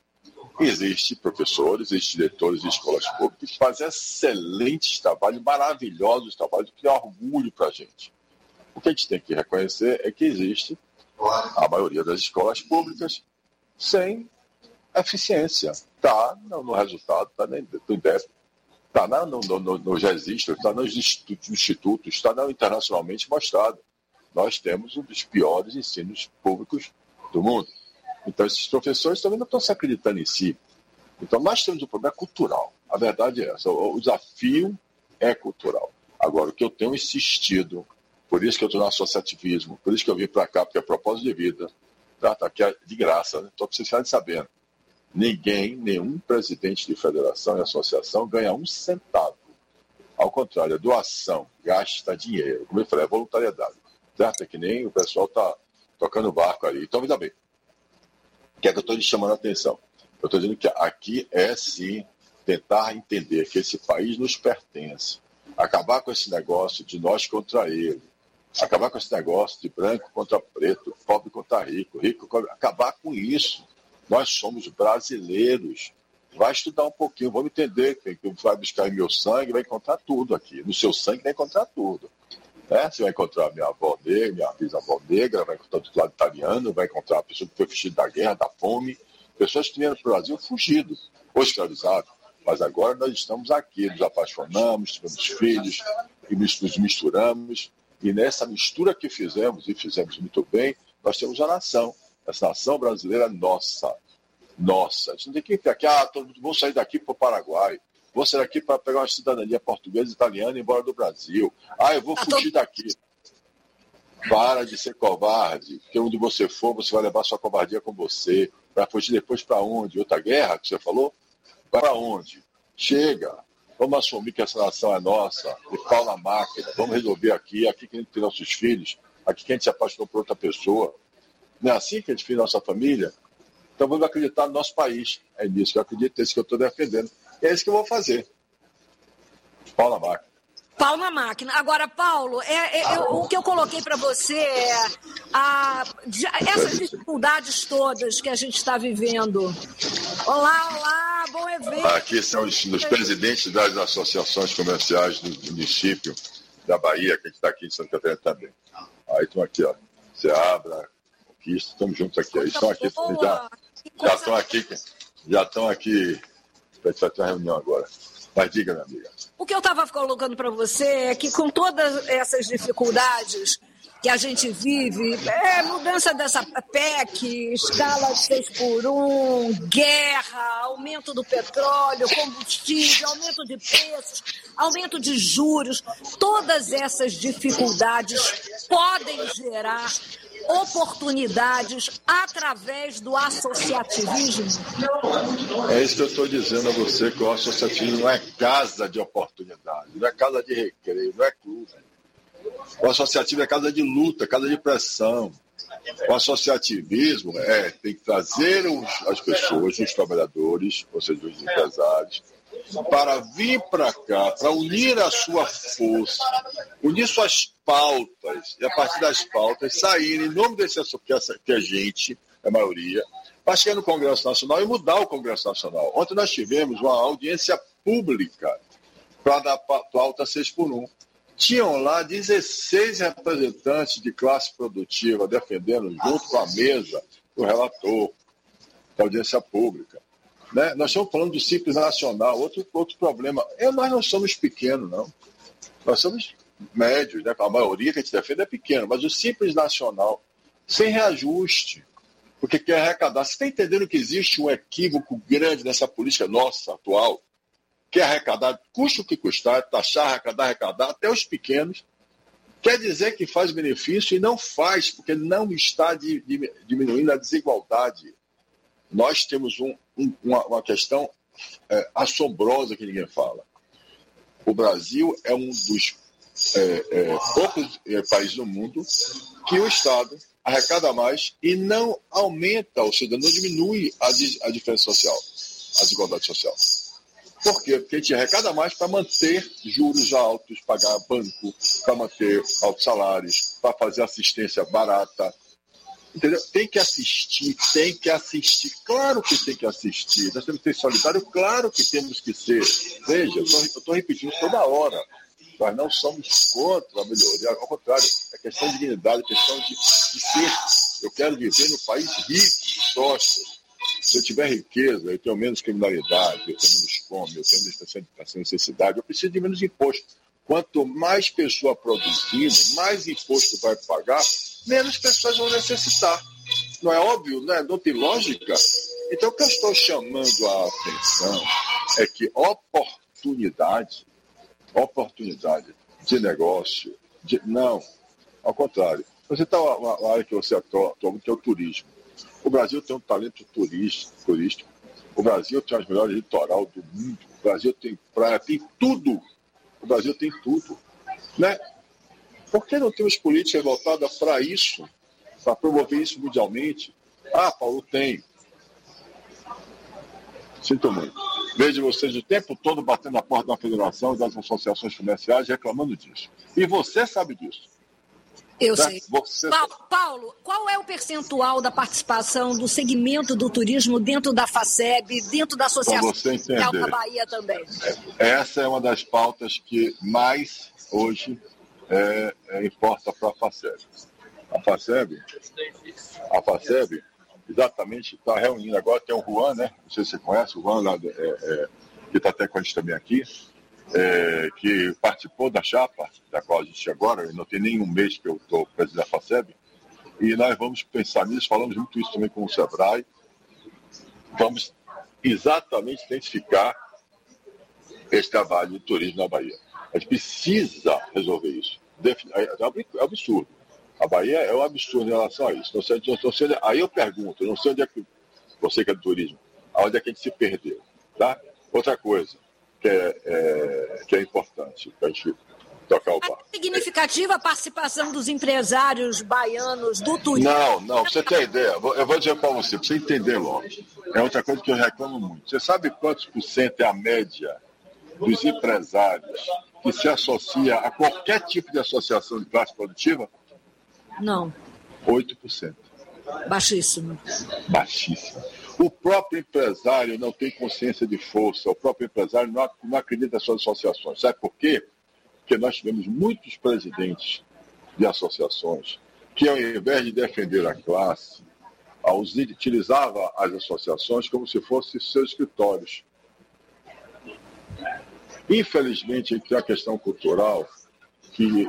Existem professores, existem diretores de escolas públicas que fazem excelentes trabalhos, maravilhosos trabalhos, que é orgulho para a gente. O que a gente tem que reconhecer é que existe a maioria das escolas públicas sem eficiência. Está no resultado, está no INDEP, está no registro, está nos institutos, está internacionalmente mostrado. Nós temos um dos piores ensinos públicos do mundo. Então, esses professores também não estão se acreditando em si. Então, nós temos um problema cultural. A verdade é essa. O desafio é cultural. Agora, o que eu tenho insistido, por isso que eu estou no associativismo, por isso que eu vim para cá, porque é propósito de vida, tá aqui de graça, né? Só para vocês ficarem sabendo. Nenhum presidente de federação e associação ganha um centavo. Ao contrário, a doação gasta dinheiro. Como eu falei, é voluntariedade. Certo? É que nem o pessoal está tocando barco aí. Então, veja bem. O que é que eu estou lhe chamando a atenção? Eu estou dizendo que aqui é, sim, tentar entender que esse país nos pertence. Acabar com esse negócio de nós contra ele. Acabar com esse negócio de branco contra preto, pobre contra rico, rico contra... Acabar com isso. Nós somos brasileiros. vai estudar um pouquinho, vamos entender que vai buscar em meu sangue, vai encontrar tudo aqui. No seu sangue vai encontrar tudo. Né? Você vai encontrar minha avó negra, minha bisavó negra, vai encontrar do lado italiano, vai encontrar a pessoa que foi fugida da guerra, da fome, pessoas que vieram para o Brasil fugidos, ou escravizados. Mas agora nós estamos aqui, nos apaixonamos, tivemos filhos, e nos misturamos, e nessa mistura que fizemos, e fizemos muito bem, nós temos a nação. Essa nação brasileira é nossa. Nossa. A gente não tem que ficar aqui, vou sair daqui para o Paraguai, vou sair daqui para pegar uma cidadania portuguesa e italiana e ir embora do Brasil. Eu vou fugir daqui. Para de ser covarde, porque onde você for, você vai levar sua covardia com você. Vai fugir depois para onde? Outra guerra que você falou? Para onde? Chega. Vamos assumir que essa nação é nossa, de pau na máquina. Vamos resolver aqui que a gente tem nossos filhos, aqui que a gente se apaixonou por outra pessoa. Não é assim que a gente fez nossa família? Então vamos acreditar no nosso país. É nisso que eu acredito, é isso que eu estou defendendo. E é isso que eu vou fazer. Pau na máquina. Pau na máquina. Agora, Paulo, o que eu coloquei para você é essas dificuldades todas que a gente está vivendo. Olá, bom evento. Aqui são os presidentes das associações comerciais do município da Bahia, que a gente está aqui em Santa Catarina também. Aí estão aqui, ó. Seabra, Conquista, estamos juntos aqui. Aí estão aqui, já estão aqui. A gente vai ter uma reunião agora. Mas diga, minha amiga. O que eu estava colocando para você é que com todas essas dificuldades que a gente vive, mudança dessa PEC, escala de 6x1, guerra, aumento do petróleo, combustível, aumento de preços, aumento de juros, todas essas dificuldades podem gerar oportunidades através do associativismo? É isso que eu estou dizendo a você, que o associativismo não é casa de oportunidade, não é casa de recreio, não é clube. O associativo é casa de luta, casa de pressão. O associativismo tem que trazer as pessoas, os trabalhadores, ou seja, os empresários, para vir para cá, para unir a sua força, unir suas pautas, e a partir das pautas saírem em nome desse que a gente, a maioria, para chegar no Congresso Nacional e mudar o Congresso Nacional. Ontem nós tivemos uma audiência pública para dar pauta 6x1. Tinham lá 16 representantes de classe produtiva defendendo, junto com a mesa do relator, da audiência pública. Né? Nós estamos falando do Simples Nacional, outro problema. Nós não somos pequenos, não. Nós somos médios, né? A maioria que a gente defende é pequena, mas o Simples Nacional, sem reajuste, porque quer arrecadar. Você está entendendo que existe um equívoco grande nessa política nossa atual? Quer arrecadar, custa o que custar, taxar, arrecadar, até os pequenos. Quer dizer que faz benefício e não faz, porque não está diminuindo a desigualdade. Nós temos uma questão assombrosa que ninguém fala. O Brasil é um dos poucos países do mundo que o Estado arrecada mais e não aumenta, ou seja, não diminui a diferença social, a desigualdade social. Por quê? Porque a gente arrecada mais para manter juros altos, pagar banco, para manter altos salários, para fazer assistência barata. Entendeu? Tem que assistir. Claro que tem que assistir. Nós temos que ser solidários, claro que temos que ser. Veja, eu estou repetindo toda hora. Nós não somos contra a melhoria. Ao contrário, é questão de dignidade, é questão de ser. Eu quero viver no país rico, próspero. Se eu tiver riqueza, eu tenho menos criminalidade, eu tenho menos fome, eu tenho menos necessidade, eu preciso de menos imposto. Quanto mais pessoa produzindo, mais imposto vai pagar, menos pessoas vão necessitar. Não é óbvio, né? Não tem lógica. Então, o que eu estou chamando a atenção é que oportunidade de negócio, não, ao contrário. Você está uma área que você atua muito, que é o turismo. O Brasil tem um talento turístico. O Brasil tem as melhores litoral do mundo. O Brasil tem praia, tem tudo. O Brasil tem tudo. Né? Por que não temos políticas voltadas para isso? Para promover isso mundialmente? Paulo, tem. Sinto muito. Vejo vocês o tempo todo batendo na porta da federação e das associações comerciais reclamando disso. E você sabe disso. Eu sei. Paulo, qual é o percentual da participação do segmento do turismo dentro da FACEB, dentro da Associação Social da Bahia também? Essa é uma das pautas que mais hoje importa para a FACEB. A FACEB exatamente está reunindo agora, tem o Juan, né? Não sei se você conhece, o Juan lá, que está até com a gente também aqui, que participou da chapa, da qual a gente agora, não tem nem um mês que eu estou presidente da FACEB, e nós vamos pensar nisso, falamos muito isso também com o Sebrae, vamos exatamente intensificar esse trabalho de turismo na Bahia. A gente precisa resolver isso. É absurdo. A Bahia é um absurdo em relação a isso. Aí eu pergunto, não sei onde é que você que é do turismo, onde é que a gente se perdeu, tá? Outra coisa que é importante para a gente tocar o barco. Significativa a participação dos empresários baianos do turismo. Não, você tem ideia. Eu vou dizer para você entender logo. É outra coisa que eu reclamo muito. Você sabe quantos % é a média dos empresários que se associa a qualquer tipo de associação de classe produtiva? Não. 8%. Baixíssimo. O próprio empresário não tem consciência de força, o próprio empresário não acredita nas suas associações. Sabe por quê? Porque nós tivemos muitos presidentes de associações que, ao invés de defender a classe, utilizava as associações como se fossem seus escritórios. Infelizmente, tem a questão cultural que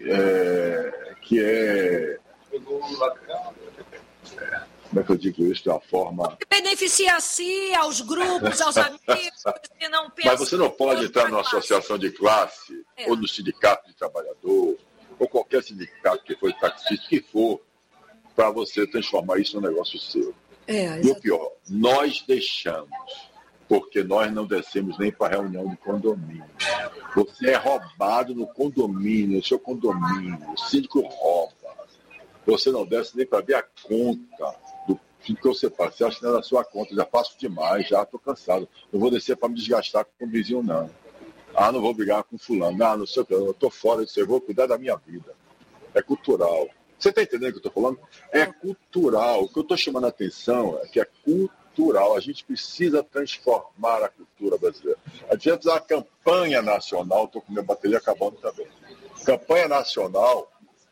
como é que eu digo isso de uma forma... Beneficia a si, aos grupos, aos amigos, que não pensam... Mas você não pode entrar numa associação de classe, ou no sindicato de trabalhador, ou qualquer sindicato que for taxista, que for, para você transformar isso num negócio seu. E o pior, nós deixamos, porque nós não descemos nem para reunião de condomínio. Você é roubado no condomínio, no seu condomínio, o síndico rouba. Você não desce nem para ver a conta do que você faz. Você acha que não é da sua conta, já passo demais, já estou cansado. Não vou descer para me desgastar com o vizinho, não. Não vou brigar com fulano. Não sei o que, eu estou fora disso, eu vou cuidar da minha vida. É cultural. Você está entendendo o que eu estou falando? É cultural. O que eu estou chamando a atenção é que é cultural. A gente precisa transformar a cultura brasileira. A gente vai fazer uma campanha nacional, estou com minha bateria acabando também. Campanha nacional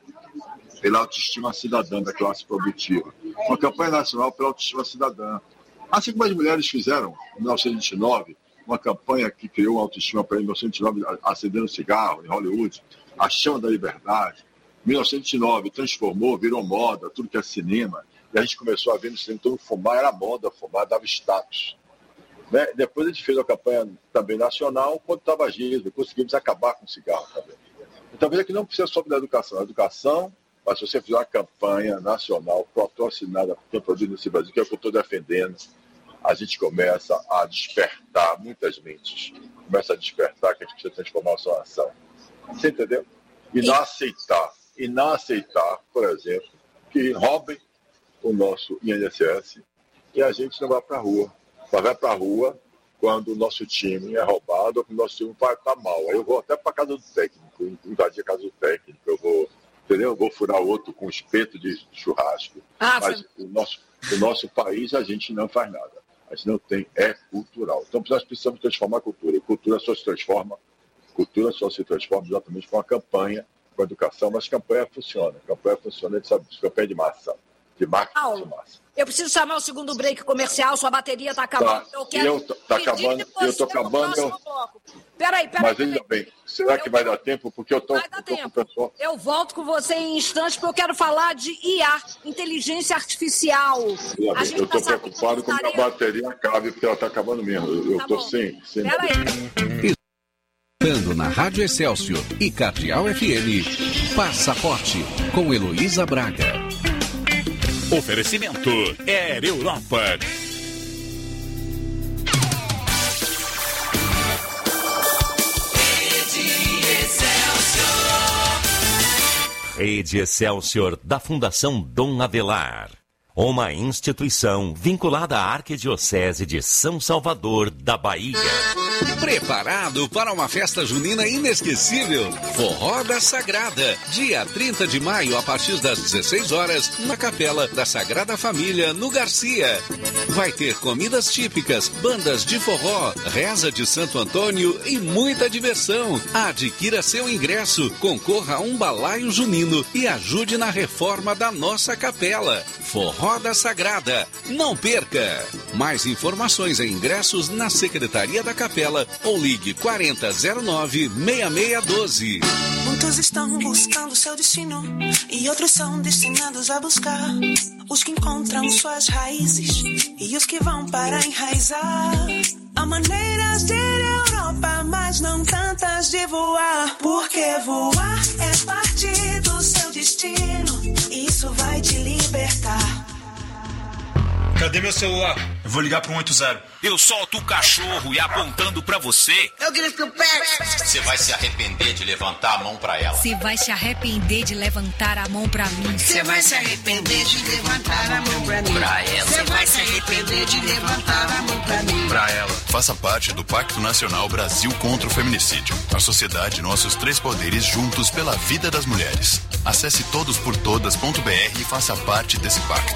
pela autoestima cidadã da classe produtiva. Uma campanha nacional pela autoestima cidadã. Assim como as mulheres fizeram, em 1929, uma campanha que criou uma autoestima para 1929, acendendo cigarro em Hollywood, a chama da liberdade. 1909 transformou, virou moda, tudo que é cinema. E a gente começou a ver no cinema, todo fumar era moda, fumar dava status. Né? Depois a gente fez uma campanha também nacional contra o tabagismo, conseguimos acabar com o cigarro também. Então veja que não precisa só da educação. A educação, mas se você fizer uma campanha nacional, patrocinada por quem produz nesse Brasil, que é o que eu estou defendendo, a gente começa a despertar muitas mentes. Começa a despertar que a gente precisa transformar a sua ação. Você entendeu? E não aceitar, por exemplo, que roubem o nosso INSS e a gente não vai para a rua. Mas vai para a rua quando o nosso time é roubado ou quando o nosso time vai estar mal. Aí eu vou até para a casa do técnico, invadir a casa do técnico, eu vou, entendeu? Eu vou furar outro com espeto de churrasco. Mas o nosso país a gente não faz nada. A gente não tem, é cultural. Então nós precisamos transformar a cultura. A cultura só se transforma exatamente com a campanha, com a educação, mas a campanha funciona. A campanha funciona, a gente sabe disso, campanha de massa. De marketing de massa. Eu preciso chamar o segundo break comercial, sua bateria está acabando. Está acabando, eu estou acabando. Peraí. Mas ainda bem, será que vai dar tempo? Porque eu estou com o pessoal. Eu volto com você em instantes, porque eu quero falar de IA, inteligência artificial. Eu estou preocupado com a minha bateria acabe, porque ela está acabando mesmo. Eu estou sem. Peraí. Na Rádio Excelsior e Cardeal FM, Passaporte, com Heloísa Braga. Oferecimento Air Europa. Rede Excelsior da Fundação Dom Avelar. uma instituição vinculada à Arquidiocese de São Salvador da Bahia. Preparado para uma festa junina inesquecível? Forró da Sagrada, dia 30 de maio, a partir das 16 horas, na Capela da Sagrada Família, no Garcia. Vai ter comidas típicas, bandas de forró, reza de Santo Antônio e muita diversão. Adquira seu ingresso, concorra a um balaio junino e ajude na reforma da nossa capela. Forró da Sagrada, não perca! Mais informações e ingressos na Secretaria da Capela ou ligue 4009-6612. Muitos estão buscando seu destino e outros são destinados a buscar. Os que encontram suas raízes e os que vão para enraizar. Há maneiras de ir à Europa, mas não tantas de voar. Porque voar é parte do seu destino, isso vai te libertar. Cadê meu celular? Eu vou ligar pro 180. Eu solto o cachorro e apontando pra você. Eu grito pet. Você vai se arrepender de levantar a mão pra ela. Você vai se arrepender de levantar a mão pra mim. Você vai se arrepender de levantar a mão pra mim. Pra ela. Você vai se arrepender de levantar a mão pra mim. Pra ela. Faça parte do Pacto Nacional Brasil contra o Feminicídio. A sociedade e nossos 3 poderes juntos pela vida das mulheres. Acesse todosportodas.br e faça parte desse pacto.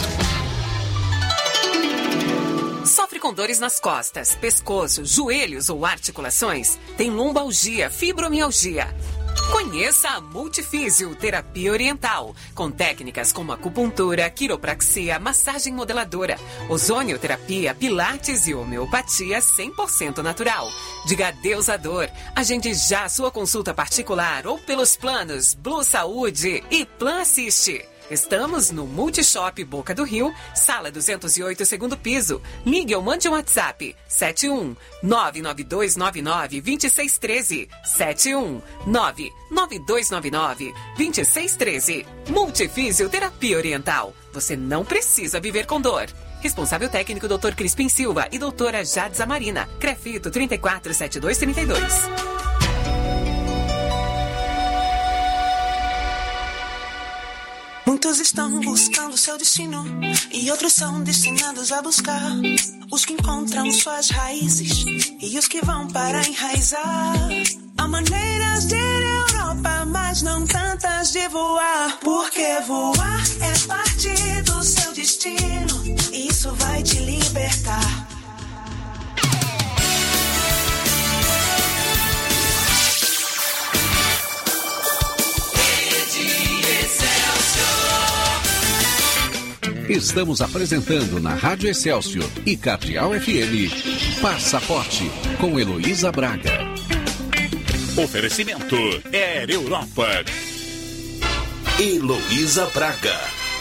Sofre com dores nas costas, pescoço, joelhos ou articulações? Tem lombalgia, fibromialgia? Conheça a Multifísio Terapia Oriental, com técnicas como acupuntura, quiropraxia, massagem modeladora, ozonioterapia, pilates e homeopatia 100% natural. Diga adeus à dor. Agende já a sua consulta particular ou pelos planos Blue Saúde e Plan Assiste. Estamos no Multishop Boca do Rio, sala 208, segundo piso. Ligue ou mande um WhatsApp 71992992613. 71992992613. Multifísio Terapia Oriental. Você não precisa viver com dor. Responsável técnico Dr. Crispim Silva e doutora Jades Amarina. Crefito 347232. Muitos estão buscando seu destino e outros são destinados a buscar. Os que encontram suas raízes e os que vão para enraizar. Há maneiras de ir à Europa, mas não tantas de voar. Porque voar é parte do seu destino, isso vai te libertar. Estamos apresentando na Rádio Excelsior e Cardeal FM Passaporte com Heloísa Braga. Oferecimento Air Europa. Heloísa Braga.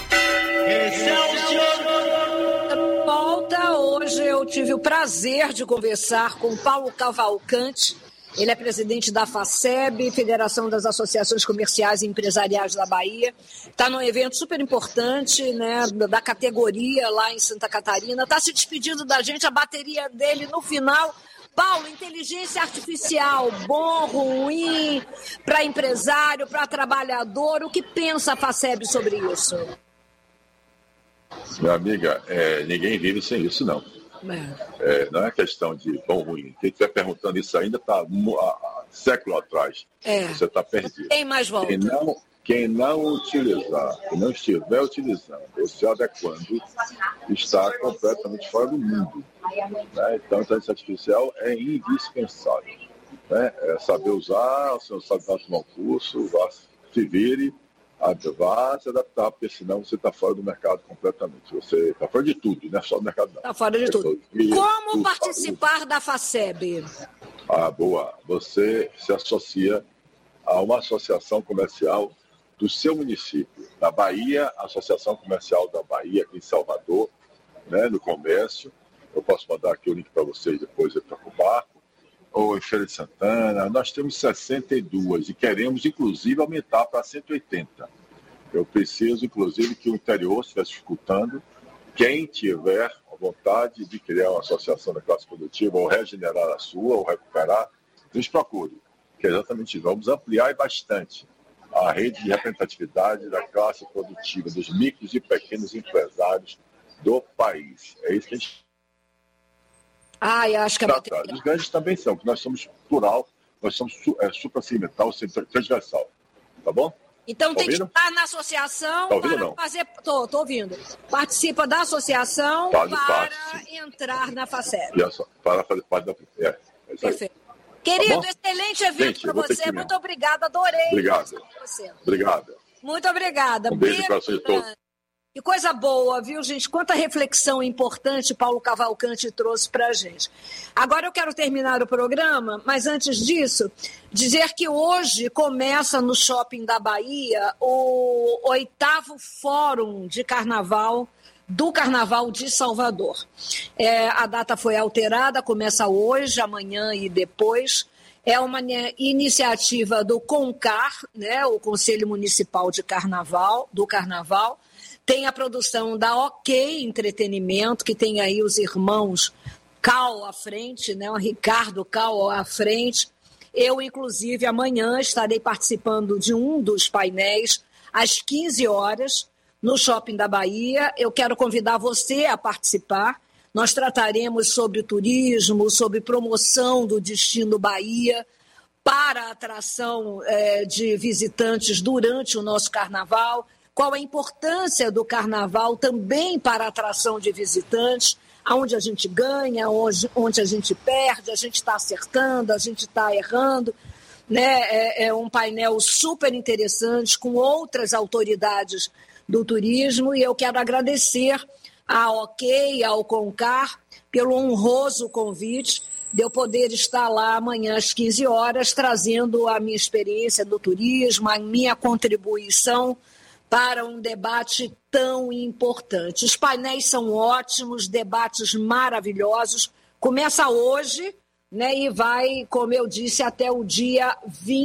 Volta, hoje eu tive o prazer de conversar com Paulo Cavalcante. Ele é presidente da FACEB, Federação das Associações Comerciais e Empresariais da Bahia. Está num evento super importante, né, da categoria lá em Santa Catarina. Está se despedindo da gente, a bateria dele no final. Paulo, inteligência artificial, bom, ruim, para empresário, para trabalhador. O que pensa a FACEB sobre isso? Minha amiga, ninguém vive sem isso, não. Não é questão de bom ou ruim. Quem estiver perguntando isso ainda está há século atrás. Você está perdido. Tem mais volta. Quem não utilizar, quem não estiver utilizando ou se adequando, está completamente fora do mundo. Né? Então, a inteligência artificial é indispensável. Né? É saber usar, o senhor sabe tomar um curso, vá, se vire, vá se adaptar, porque senão você está fora do mercado completamente. Você está fora de tudo, não é só do mercado não. Está fora de tudo. Como participar da FACEB? Boa. Você se associa a uma associação comercial do seu município. Na Bahia, a Associação Comercial da Bahia, aqui em Salvador, né, no comércio. Eu posso mandar aqui o link para vocês depois para o barco. Ou em Feira de Santana, nós temos 62 e queremos, inclusive, aumentar para 180. Eu preciso, inclusive, que o interior estivesse escutando. Quem tiver a vontade de criar uma associação da classe produtiva ou regenerar a sua, ou recuperar, nos procure. Que exatamente vamos ampliar bastante a rede de representatividade da classe produtiva, dos micros e pequenos empresários do país. É isso que a gente acho que Os grandes também são, porque nós somos plural, nós somos supracimental, transversal. Tá bom? Então tem que estar na associação para fazer... Estou ouvindo. Participa da associação para entrar na FACEP. Para fazer parte da... Perfeito. Querido, excelente evento para você. Muito obrigada, adorei. Obrigado. Muito obrigada. Um beijo para vocês todos. Que coisa boa, viu, gente? Quanta reflexão importante Paulo Cavalcante trouxe para a gente. Agora eu quero terminar o programa, mas antes disso, dizer que hoje começa no Shopping da Bahia o 8º Fórum de Carnaval do Carnaval de Salvador. A data foi alterada, começa hoje, amanhã e depois. É uma iniciativa do CONCAR, né, o Conselho Municipal de do Carnaval. Tem a produção da OK Entretenimento, que tem aí os irmãos Cal à frente, né, o Ricardo Cal à frente. Eu, inclusive, amanhã estarei participando de um dos painéis às 15 horas, no Shopping da Bahia. Eu quero convidar você a participar. Nós trataremos sobre turismo, sobre promoção do destino Bahia para a atração de visitantes durante o nosso carnaval, qual a importância do carnaval também para a atração de visitantes, onde a gente ganha, onde a gente perde, a gente está acertando, a gente está errando. Né? É um painel super interessante com outras autoridades do turismo, e eu quero agradecer à OK, ao CONCAR, pelo honroso convite de eu poder estar lá amanhã às 15 horas, trazendo a minha experiência do turismo, a minha contribuição para um debate tão importante. Os painéis são ótimos, debates maravilhosos. Começa hoje, né, e vai, como eu disse, até o dia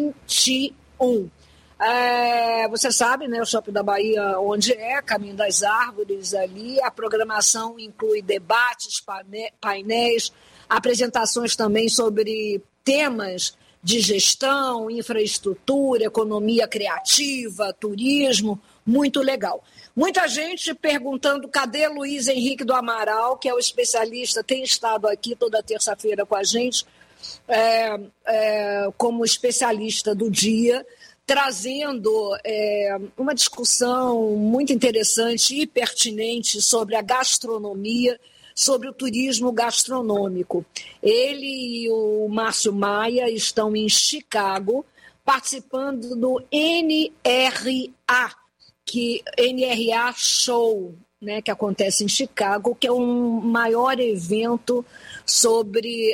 21. Você sabe, né, o Shopping da Bahia, onde Caminho das Árvores ali, a programação inclui debates, painéis, apresentações também sobre temas de gestão, infraestrutura, economia criativa, turismo, muito legal. Muita gente perguntando cadê Luiz Henrique do Amaral, que é o especialista, tem estado aqui toda terça-feira com a gente, como especialista do dia, trazendo uma discussão muito interessante e pertinente sobre a gastronomia, sobre o turismo gastronômico. Ele e o Márcio Maia estão em Chicago, participando do NRA Show, né, que acontece em Chicago, que é um maior evento sobre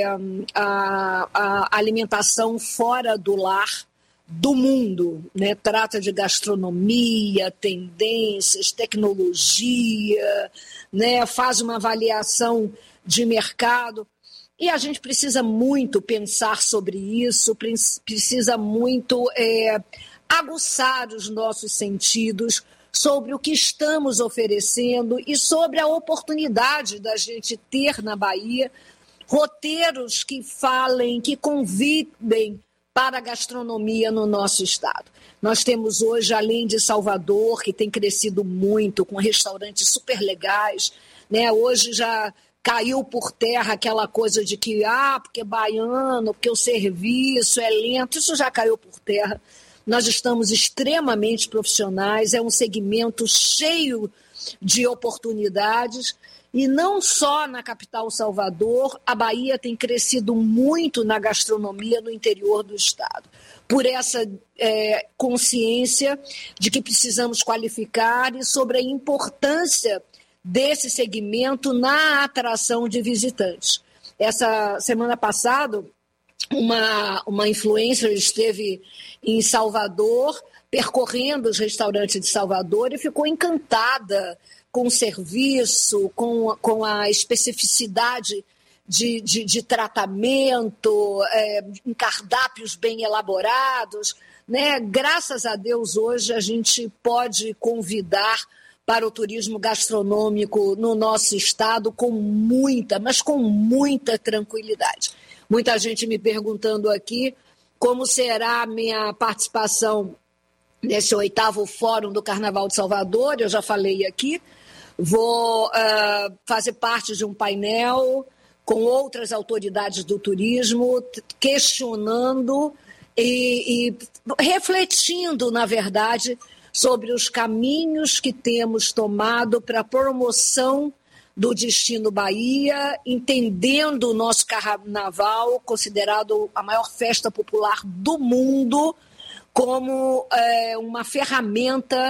a alimentação fora do lar do mundo, né? Trata de gastronomia, tendências, tecnologia, né? Faz uma avaliação de mercado. E a gente precisa muito pensar sobre isso, precisa muito aguçar os nossos sentidos sobre o que estamos oferecendo e sobre a oportunidade da gente ter na Bahia roteiros que falem, que convidem para a gastronomia no nosso estado. Nós temos hoje, além de Salvador, que tem crescido muito, com restaurantes super legais, né? Hoje já caiu por terra aquela coisa de que, porque é baiano, porque o serviço é lento, isso já caiu por terra. Nós estamos extremamente profissionais, é um segmento cheio de oportunidades, e não só na capital Salvador, a Bahia tem crescido muito na gastronomia no interior do estado, por essa consciência de que precisamos qualificar e sobre a importância desse segmento na atração de visitantes. Essa semana passada, uma influencer esteve em Salvador, percorrendo os restaurantes de Salvador, e ficou encantada com o serviço, com a especificidade de tratamento, em cardápios bem elaborados, né? Graças a Deus, hoje a gente pode convidar para o turismo gastronômico no nosso estado com muita tranquilidade. Muita gente me perguntando aqui como será a minha participação nesse 8º Fórum do Carnaval de Salvador, eu já falei aqui, vou fazer parte de um painel com outras autoridades do turismo, questionando e refletindo, na verdade, sobre os caminhos que temos tomado para a promoção do Destino Bahia, entendendo o nosso carnaval, considerado a maior festa popular do mundo, como uma ferramenta